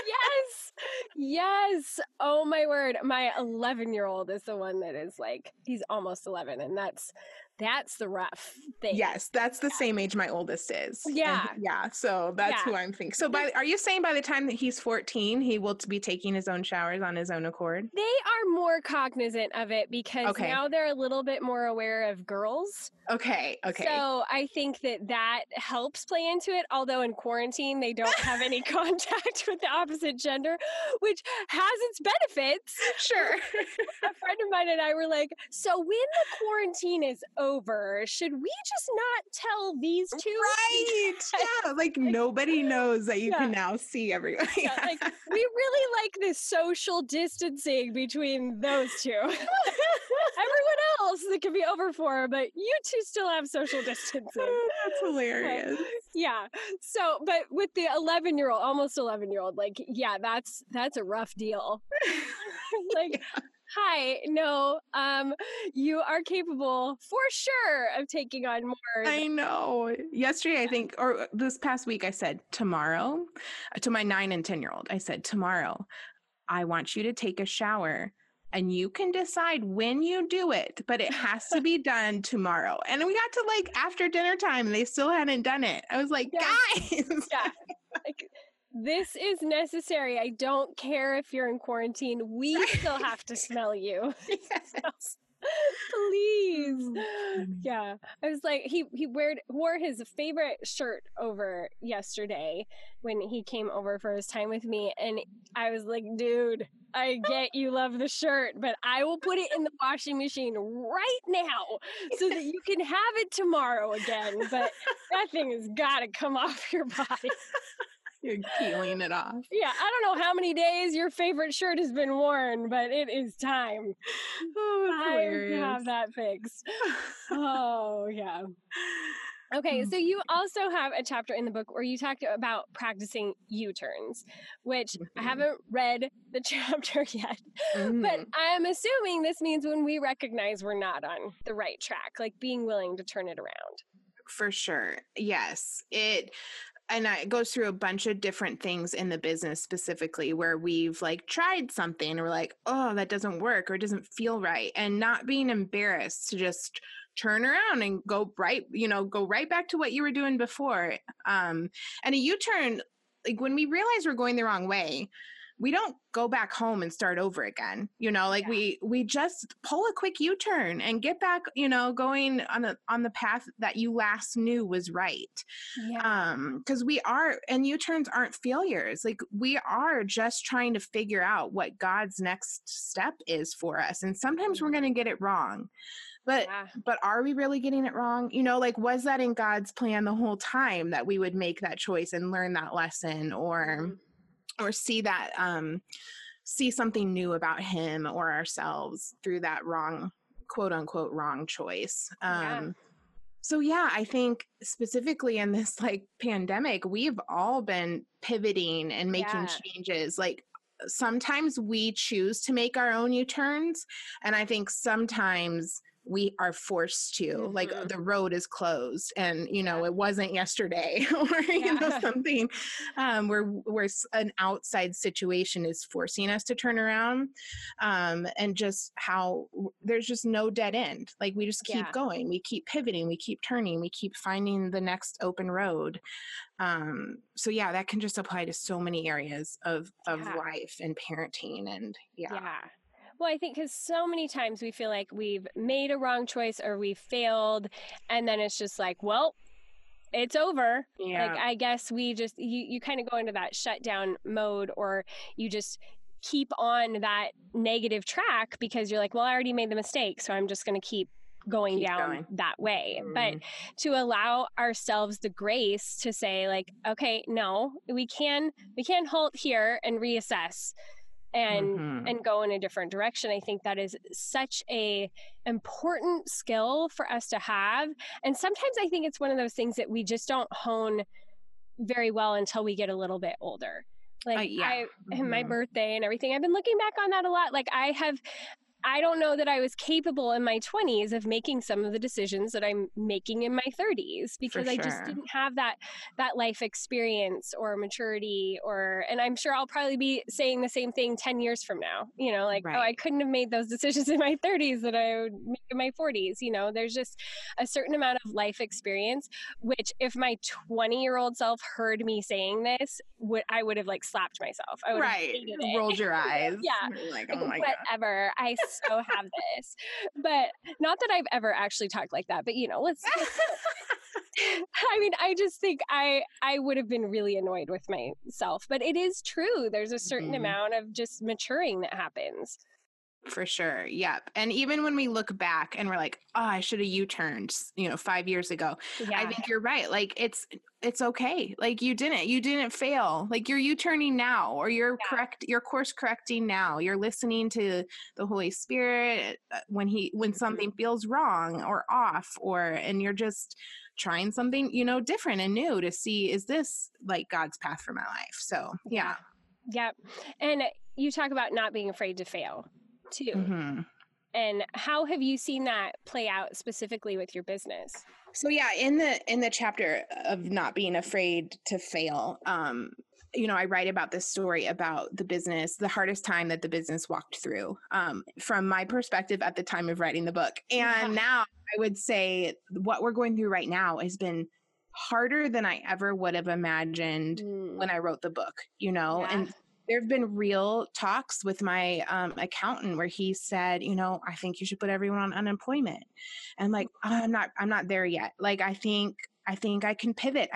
Yes. Oh my word. My 11-year-old is the one that is like, he's almost 11, and that's the rough thing. Yes, that's the same age my oldest is. Yeah. And so that's who I'm thinking. So are you saying by the time that he's 14, he will be taking his own showers on his own accord? They are more cognizant of it because now they're a little bit more aware of girls. Okay. So I think that helps play into it. Although in quarantine, they don't have any contact with the opposite gender, which has its benefits. Sure. A friend of mine and I were like, so when the quarantine is over, should we just not tell these two? Right. Yeah. Like nobody knows that you can now see everyone. Like we really like this social distancing between those two. Everyone else that could be over for, but you two still have social distancing. That's hilarious. So, but with the 11-year-old, almost 11-year-old, like, that's a rough deal. Like, hi, no, you are capable for sure of taking on more. I know. Yesterday, I think, or this past week, I said, tomorrow, to my 9 and 10-year-old, I said, tomorrow, I want you to take a shower. And you can decide when you do it, but it has to be done tomorrow. And we got to like after dinner time, and they still hadn't done it. I was like, guys. Like, this is necessary. I don't care if you're in quarantine. We still have to smell you. Yes. Please. I was like, he wore his favorite shirt over yesterday when he came over for his time with me. And I was like, dude, I get you love the shirt, but I will put it in the washing machine right now so that you can have it tomorrow again. But that thing has got to come off your body. You're peeling it off. Yeah, I don't know how many days your favorite shirt has been worn, but it is time. Hilarious. To have that fixed. Oh, yeah. Okay, so you also have a chapter in the book where you talked about practicing U-turns, which I haven't read the chapter yet, but I'm assuming this means when we recognize we're not on the right track, like being willing to turn it around. For sure. Yes. It goes through a bunch of different things in the business specifically where we've like tried something and we're like, oh, that doesn't work or it doesn't feel right. And not being embarrassed to just turn around and go right back to what you were doing before. And a U-turn, like when we realize we're going the wrong way, we don't go back home and start over again. We just pull a quick U-turn and get back, going on the path that you last knew was right. Yeah. Because and U-turns aren't failures. Like we are just trying to figure out what God's next step is for us. And sometimes we're going to get it wrong. But are we really getting it wrong? Was that in God's plan the whole time that we would make that choice and learn that lesson or see that, see something new about him or ourselves through that wrong, quote unquote, wrong choice. So yeah, I think specifically in this like pandemic, we've all been pivoting and making Yeah. changes. Like sometimes we choose to make our own U-turns, and I think sometimes we are forced to. Like Mhm. the road is closed, and Yeah. it wasn't yesterday, or Yeah. something where an outside situation is forcing us to turn around, and just how there's just no dead end. Like we just keep Yeah. going, we keep pivoting, we keep turning, we keep finding the next open road. So yeah, that can just apply to so many areas of Yeah. life and parenting, and yeah. Yeah. Well, I think because so many times we feel like we've made a wrong choice or we failed, and then it's just like, well, it's over. Like, Yeah. I guess we just, you kind of go into that shutdown mode, or you just keep on that negative track because you're like, well, I already made the mistake, so I'm just going to keep going Keep down going. that way. But Mhm. to allow ourselves the grace to say like, okay, no, we can halt here and reassess and Mhm. go in a different direction. I think that is such a important skill for us to have. And sometimes I think it's one of those things that we just don't hone very well until we get a little bit older. Like Yeah. my Mhm. birthday and everything, I've been looking back on that a lot. Like I don't know that I was capable in my 20s of making some of the decisions that I'm making in my 30s For because I just sure. didn't have that life experience or maturity, or and I'm sure I'll probably be saying the same thing 10 years from now. Like, oh, I Right. couldn't have made those decisions in my 30s that I would make in my 40s. There's just a certain amount of life experience which if my 20-year-old self heard me saying this, I would have like slapped myself. I would have Right. hated it. Rolled your eyes. Yeah. You're like, Like, oh my god. whatever. I so have this. But not that I've ever actually talked like that, but let's I mean, I just think I would have been really annoyed with myself. But it is true. There's a certain Mhm. amount of just maturing that happens. For sure. Yep. And even when we look back and we're like, oh, I should have U-turned, 5 years ago. I Yeah. think you're right. Like it's okay. Like you didn't fail. Like you're U-turning now, or you're course correcting now. You're listening to the Holy Spirit when something feels wrong or off, and you're just trying something, different and new to see, is this like God's path for my life? So yeah. Yep. And you talk about not being afraid to fail too. Mm-hmm. And how have you seen that play out specifically with your business? So yeah, in the chapter of not being afraid to fail, I write about this story about the hardest time that the business walked through, from my perspective at the time of writing the book. And now I would say what we're going through right now has been harder than I ever would have imagined when I wrote the book, and there have been real talks with my accountant where he said, I think you should put everyone on unemployment. And I'm like, I'm not there yet. Like, I think I can pivot.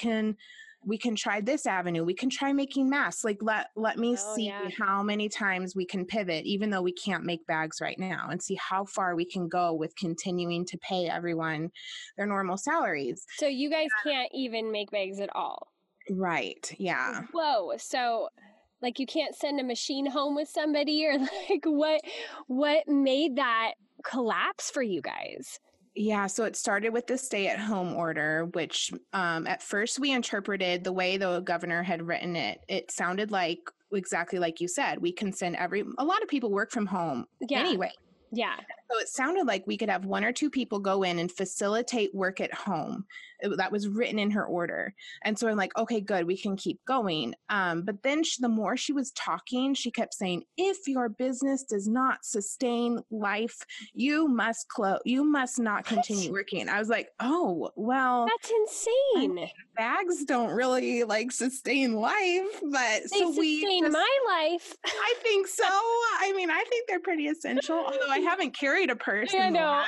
We can try this avenue. We can try making masks. Like, let me see how many times we can pivot, even though we can't make bags right now, and see how far we can go with continuing to pay everyone their normal salaries. So you guys can't even make bags at all. Right. Yeah. Whoa. So like you can't send a machine home with somebody, or like what made that collapse for you guys? Yeah, so it started with the stay-at-home order, which at first we interpreted the way the governor had written it. It sounded like exactly like you said. We can send a lot of people work from home anyway. Yeah. So it sounded like we could have one or two people go in and facilitate work at home. That was written in her order. And so I'm like, okay, good, we can keep going. But then the more she was talking, she kept saying, if your business does not sustain life, you must close. You must not continue working. I was like, oh, well. That's insane. Bags don't really like sustain life, but they sustain my life. I think so. I mean, I think they're pretty essential, although I haven't carried a purse. I know.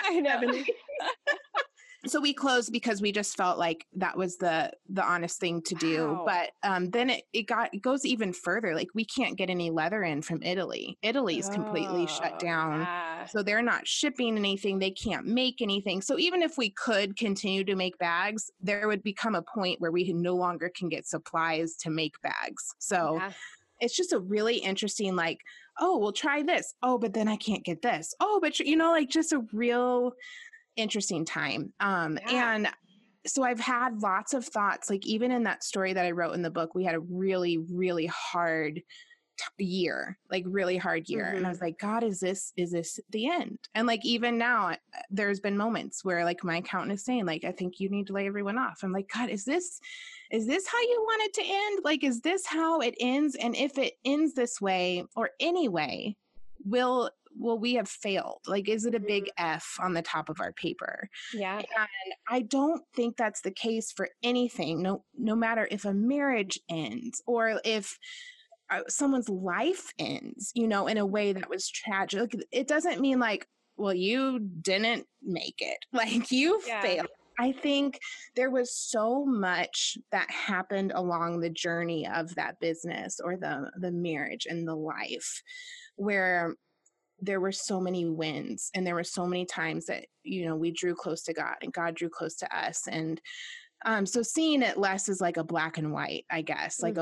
So we closed because we just felt like that was the honest thing to do. Wow. But then it goes even further. Like we can't get any leather in from Italy. Italy's completely shut down. So they're not shipping anything. They can't make anything. So even if we could continue to make bags, there would become a point where we no longer can get supplies to make bags. So it's just a really interesting, like, oh, we'll try this. Oh, but then I can't get this. Oh, but like just a real interesting time. Yeah. And so I've had lots of thoughts, like even in that story that I wrote in the book, we had a really, really hard year, like really hard year. And I was like, God, is this the end? And like, even now there's been moments where like my accountant is saying like, I think you need to lay everyone off. I'm like, God, is this how you want it to end? Like, is this how it ends? And if it ends this way or any way, will we have failed? Like, is it a big F on the top of our paper? Yeah. And I don't think that's the case for anything. No matter if a marriage ends or if someone's life ends, in a way that was tragic. It doesn't mean like, well, you didn't make it. Like you failed. I think there was so much that happened along the journey of that business or the marriage and the life where there were so many wins and there were so many times that, we drew close to God and God drew close to us. And so seeing it less as like a black and white, I guess, like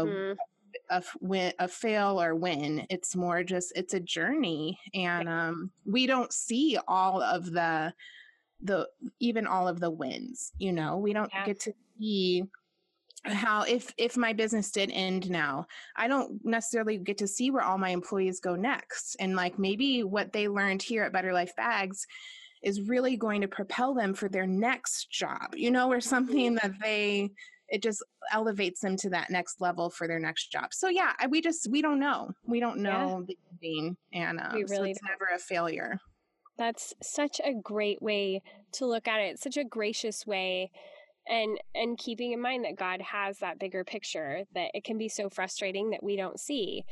a fail or win. It's more just, it's a journey. And we don't see all of the even all of the wins, we don't get to see how, if my business did end now, I don't necessarily get to see where all my employees go next. And like, maybe what they learned here at Better Life Bags is really going to propel them for their next job, or something that it just elevates them to that next level for their next job. So yeah, we don't know. We don't know the ending, and so it's never a failure. That's such a great way to look at it. Such a gracious way. And keeping in mind that God has that bigger picture, that it can be so frustrating that we don't see.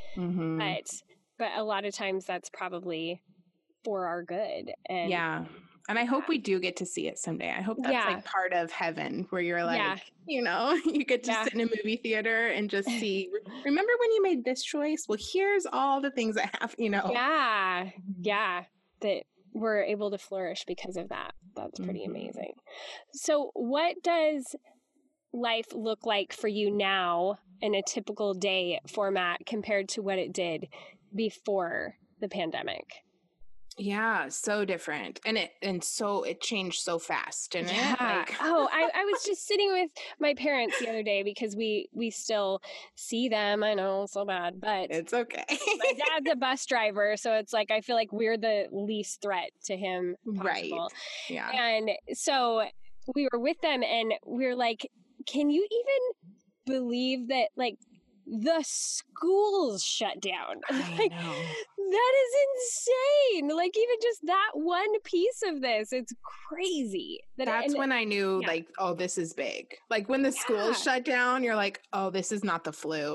But a lot of times that's probably for our good. And and I hope we do get to see it someday. I hope that's like part of heaven where you're like, you get to sit in a movie theater and just see, remember when you made this choice? Well, here's all the things that have, that we're able to flourish because of that. That's pretty amazing. So what does life look like for you now in a typical day format compared to what it did before the pandemic? Yeah, so different. And so it changed so fast, didn't it? Like... I was just sitting with my parents the other day because we still see them. I know, so bad, but it's okay. My dad's a bus driver, so it's like I feel like we're the least threat to him possible. Right. Yeah. And so we were with them and we were like, can you even believe that like the schools shut down? Like, that is insane. Like, even just that one piece of this, it's crazy. That's when I knew, like, oh, this is big. Like, when the schools shut down, you're like, oh, this is not the flu.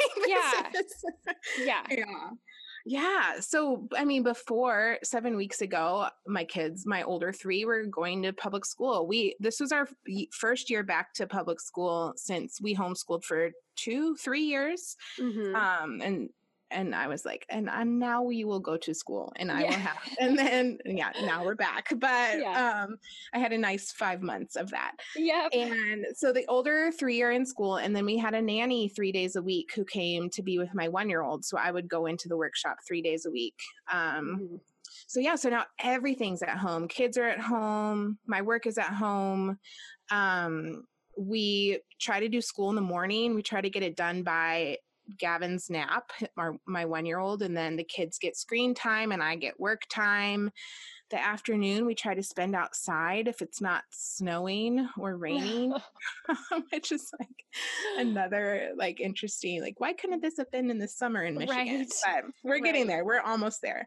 Yeah. So, I mean, before 7 weeks ago, my kids, my older three, were going to public school. This was our first year back to public school since we homeschooled for 2-3 years. And I was like, and now we will go to school and I will have, and then, now we're back. But I had a nice 5 months of that. Yeah. And so the older three are in school. And then we had a nanny 3 days a week who came to be with my 1-year-old. So I would go into the workshop 3 days a week. So now everything's at home. Kids are at home. My work is at home. We try to do school in the morning. We try to get it done by Gavin's nap, my 1-year-old, and then the kids get screen time and I get work time. The afternoon we try to spend outside if it's not snowing or raining, which is like another like interesting, like, why couldn't this have been in the summer in Michigan? But we're getting there. We're almost there.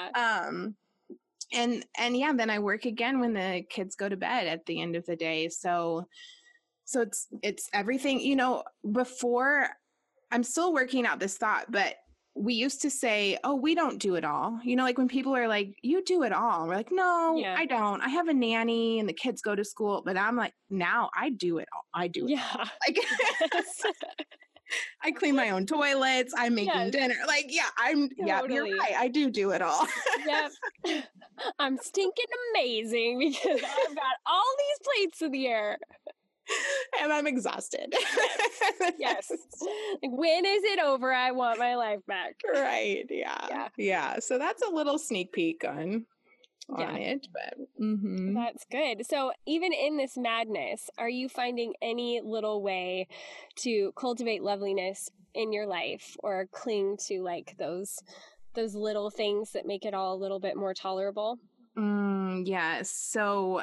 And then I work again when the kids go to bed at the end of the day. So it's everything, before. I'm still working out this thought, but we used to say, oh, we don't do it all. Like when people are like, you do it all. We're like, no, I don't. I have a nanny and the kids go to school, but I'm like, now I do it all. I do it all. Like, I clean my own toilets. I'm making dinner. Like, you're right. I do it all. I'm stinking amazing because I've got all these plates in the air. And I'm exhausted. Yes. Like, when is it over? I want my life back. Right. Yeah. So that's a little sneak peek on on it, but That's good. So even in this madness, are you finding any little way to cultivate loveliness in your life or cling to like those little things that make it all a little bit more tolerable? Yes. So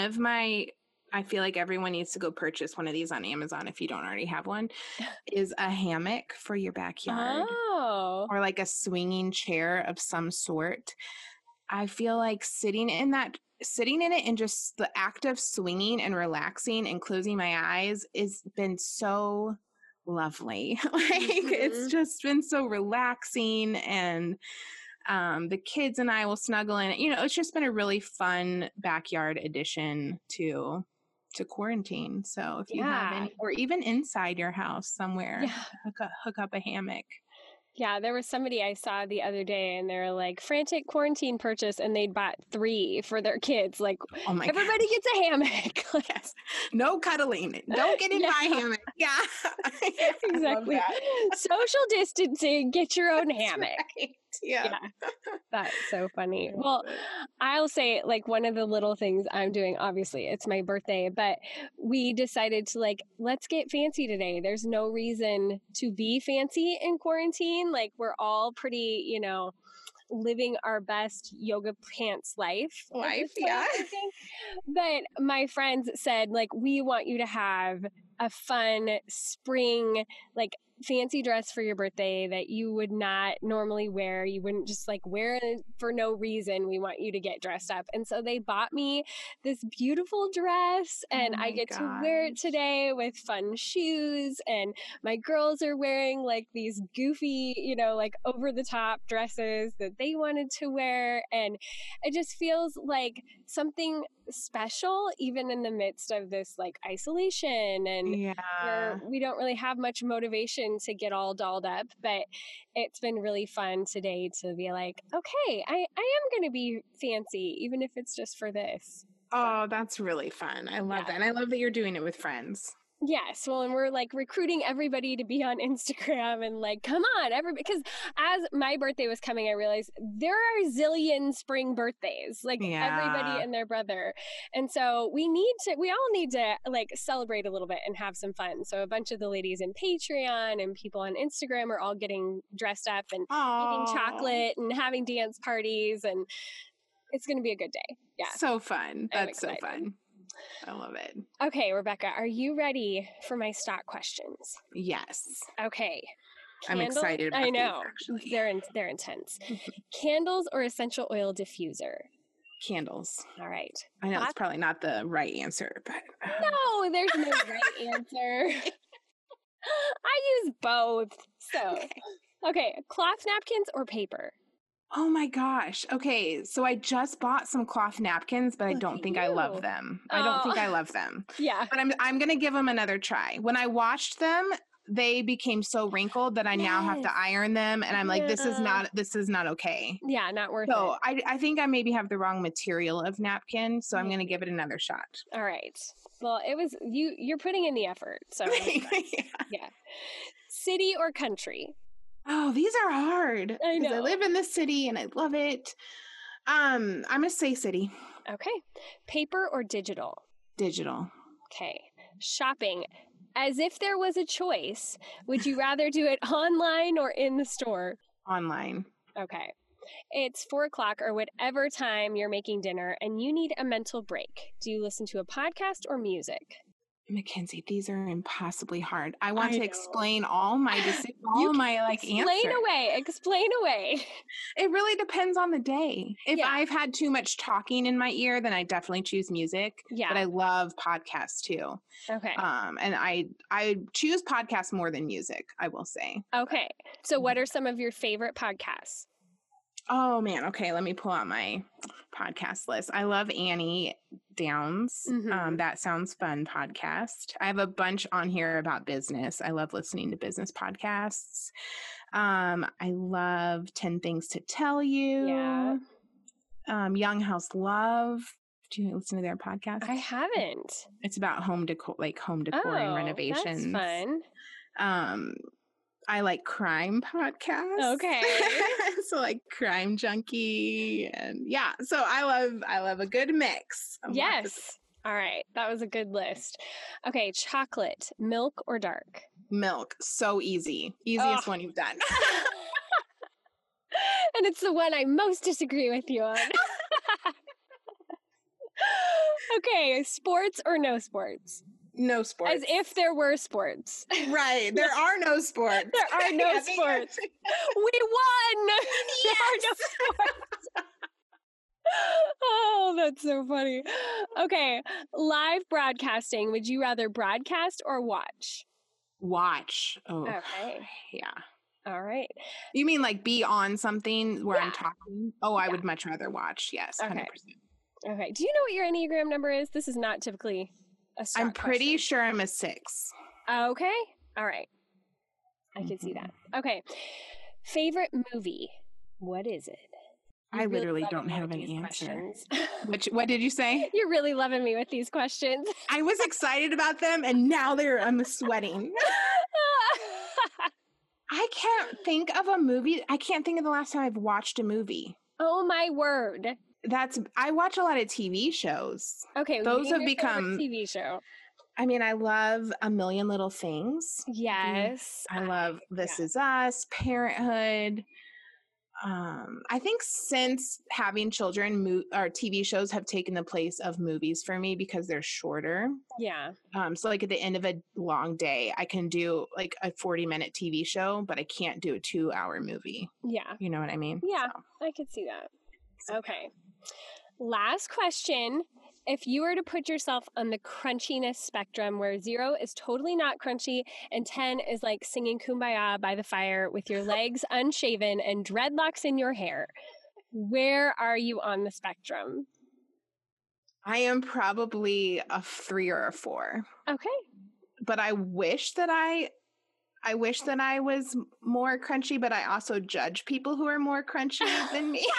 I feel like everyone needs to go purchase one of these on Amazon if you don't already have one, is a hammock for your backyard Oh. or like a swinging chair of some sort. I feel like sitting in it and just the act of swinging and relaxing and closing my eyes has been so lovely. It's just been so relaxing, and the kids and I will snuggle in. It's just been a really fun backyard addition to quarantine. So if you have any, or even inside your house somewhere, hook up a hammock. Yeah, there was somebody I saw the other day and they're like frantic quarantine purchase and they'd bought 3 for their kids. Like, oh my everybody gets a hammock. Yes. No cuddling. Don't get in my hammock. Yeah. Exactly. Social distancing, get your own hammock. Right. Yeah. That's so funny. Well, I'll say like one of the little things I'm doing, obviously it's my birthday, but we decided to like, let's get fancy today. There's no reason to be fancy in quarantine. Like we're all pretty, living our best yoga pants life. Yeah. But my friends said like, we want you to have a fun spring, like fancy dress for your birthday that you would not normally wear. You wouldn't just like wear it for no reason. We want you to get dressed up. And so they bought me this beautiful dress and I get to wear it today with fun shoes. And my girls are wearing like these goofy, like over the top dresses that they wanted to wear. And it just feels like something special, even in the midst of this like isolation and where we don't really have much motivation to get all dolled up. But it's been really fun today to be like, okay, I am going to be fancy, even if it's just for this. Oh, that's really fun. I love that. And I love that you're doing it with friends. Yes. Well, and we're like recruiting everybody to be on Instagram and like, come on, everybody. Because as my birthday was coming, I realized there are a zillion spring birthdays, like everybody and their brother. And so we all need to like celebrate a little bit and have some fun. So a bunch of the ladies in Patreon and people on Instagram are all getting dressed up and eating chocolate and having dance parties. And it's going to be a good day. Yeah. So fun. That's so fun. I love it. Okay, Rebecca, are you ready for my stock questions? Yes. Okay. I'm excited about I know. These, they're intense. Candles or essential oil diffuser? Candles. All right. I know it's probably not the right answer, but no, there's no right answer. I use both. So, okay, cloth napkins or paper? Oh my gosh. Okay. So I just bought some cloth napkins, but I don't think I love them. I don't think I love them. Yeah. But I'm going to give them another try. When I washed them, they became so wrinkled that I now have to iron them. And I'm like, this is not okay. Yeah. Not worth it. I think I maybe have the wrong material of napkin. So I'm going to give it another shot. All right. Well, it was you're putting in the effort. So yeah. City or country? Oh, these are hard. I know. I live in the city and I love it. I'm going to say city. Okay. Paper or digital? Digital. Okay. Shopping. As if there was a choice, would you rather do it online or in the store? Online. Okay. It's 4:00 or whatever time you're making dinner and you need a mental break. Do you listen to a podcast or music? Mackenzie, these are impossibly hard. I want to explain all my answers. Explain away. It really depends on the day. If I've had too much talking in my ear, then I definitely choose music. Yeah. But I love podcasts too. Okay. And I choose podcasts more than music, I will say. Okay. So what are some of your favorite podcasts? Oh man. Okay. Let me pull out my podcast list. I love Annie Downs. That Sounds Fun podcast. I have a bunch on here about business. I love listening to business podcasts. I love 10 Things to Tell You. Yeah. Young House Love. Do you listen to their podcast? I haven't. It's about home decor and renovations. That's fun. I like crime podcasts. Okay. So like Crime Junkie and yeah. So I love a good mix. Yes. All right. That was a good list. Okay. Chocolate, milk or dark? Milk. So easy. Easiest one you've done. And it's the one I most disagree with you on. Okay. Sports or no sports? No sports. As if there were sports. Right. There are no sports. There are no sports. We won! Yes! There are no sports. Oh, that's so funny. Okay. Live broadcasting. Would you rather broadcast or watch? Watch. Oh. Okay. Yeah. All right. You mean like be on something where Yeah. I'm talking? Oh, I would much rather watch. Yes. 100%. Okay. Do you know what your Enneagram number is? This is not typically a stock I'm pretty question. sure I'm a 6. Okay. All right. I can see that. Okay. Favorite movie. What is it? I literally don't have an answer. What did you say? You're really loving me with these questions. I was excited about them and now I'm sweating. I can't think of a movie. I can't think of the last time I've watched a movie. Oh my word. I watch a lot of TV shows. Okay. Those have your become favorite TV show. I mean, I love A Million Little Things. Yes. I love This Is Us, Parenthood. I think since having children, our TV shows have taken the place of movies for me because they're shorter. Yeah. So like at the end of a long day, I can do like a 40-minute TV show, but I can't do a 2-hour movie. Yeah. You know what I mean? Yeah. I could see that. Okay. Last question. If you were to put yourself on the crunchiness spectrum where 0 is totally not crunchy and 10 is like singing Kumbaya by the fire with your legs unshaven and dreadlocks in your hair, where are you on the spectrum? I am probably a 3 or a 4. Okay. But I wish that I was more crunchy, but I also judge people who are more crunchy than me.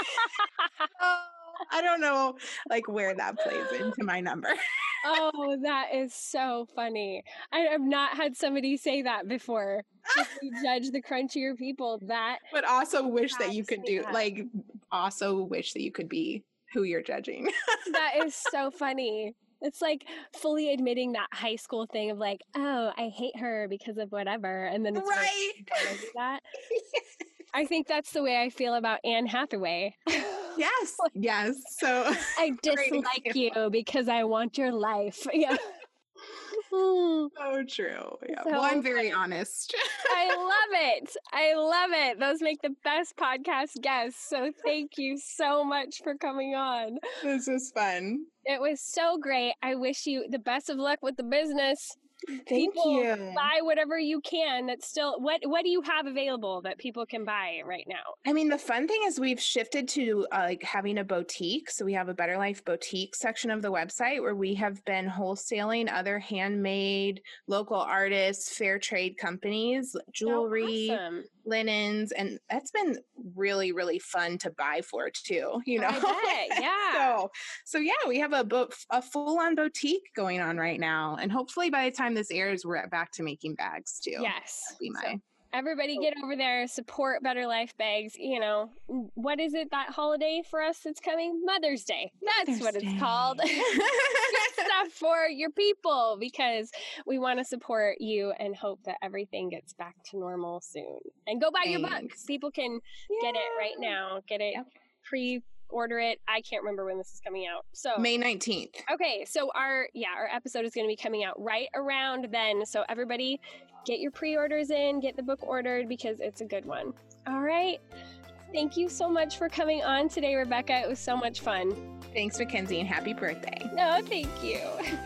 I don't know like where that plays into my number. Oh, that is so funny. I have not had somebody say that before. If we judge the crunchier people, but also wish that you could do that. also wish that you could be who you're judging. That is so funny. It's like fully admitting that high school thing of like, oh, I hate her because of whatever. And then it's right. Like, don't I do that? I think that's the way I feel about Anne Hathaway. Yes. Yes. So I dislike you because I want your life. Yeah. So true. Yeah. So well, I'm very honest. I love it. I love it. Those make the best podcast guests. So thank you so much for coming on. This was fun. It was so great. I wish you the best of luck with the business. Thank you. Buy whatever you can. That's still what do you have available that people can buy right now? I mean, the fun thing is we've shifted to like having a boutique. So we have a Better Life boutique section of the website where we have been wholesaling other handmade, local artists, fair trade companies, jewelry, awesome. linens, and that's been really, really fun to buy for too. You know, I bet, yeah. so yeah, we have a full-on boutique going on right now, and hopefully by the time this airs, we're back to making bags too. Yes. That'd be my. Everybody get over there, support Better Life Bags. You know, what is it, that holiday for us that's coming? Mother's Day. That's what it's called. Get stuff for your people because we want to support you and hope that everything gets back to normal soon. And go buy your books. People can get it right now. Get it pre-order it. I can't remember when this is coming out. So May 19th. Okay, so our episode is going to be coming out right around then. So everybody get your pre-orders in, get the book ordered because it's a good one. All right. Thank you so much for coming on today, Rebecca. It was so much fun. Thanks, Mackenzie, and happy birthday. No, thank you.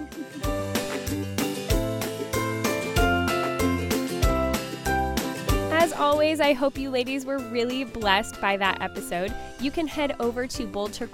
As always, I hope you ladies were really blessed by that episode. You can head over to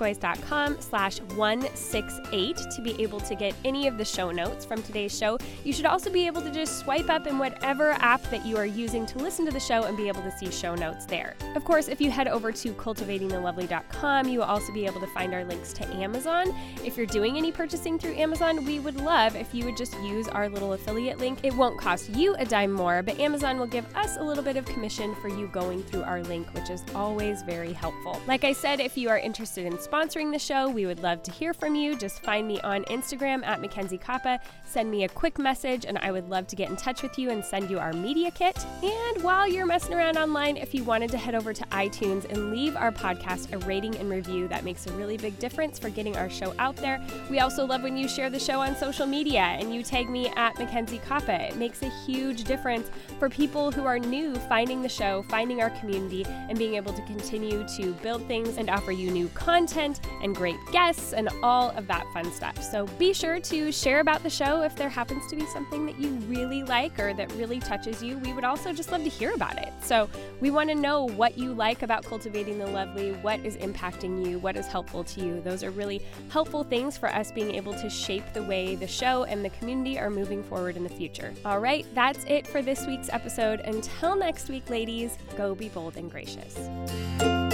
boldturquoise.com/168 to be able to get any of the show notes from today's show. You should also be able to just swipe up in whatever app that you are using to listen to the show and be able to see show notes there. Of course, if you head over to cultivatingthelovely.com, you will also be able to find our links to Amazon. If you're doing any purchasing through Amazon, we would love if you would just use our little affiliate link. It won't cost you a dime more, but Amazon will give us a little bit of commission for you going through our link, which is always very helpful. Like I said, if you are interested in sponsoring the show, we would love to hear from you. Just find me on Instagram at Mackenzie Koppa, send me a quick message, and I would love to get in touch with you and send you our media kit. And while you're messing around online, if you wanted to head over to iTunes and leave our podcast a rating and review, that makes a really big difference for getting our show out there. We also love when you share the show on social media and you tag me at Mackenzie Koppa. It makes a huge difference for people who are new finding the show, finding our community, and being able to continue to build things and offer you new content and great guests and all of that fun stuff. So be sure to share about the show if there happens to be something that you really like or that really touches you. We would also just love to hear about it. So we want to know what you like about Cultivating the Lovely, what is impacting you, what is helpful to you. Those are really helpful things for us being able to shape the way the show and the community are moving forward in the future. All right, that's it for this week's episode. Until next week, ladies, go be bold and gracious.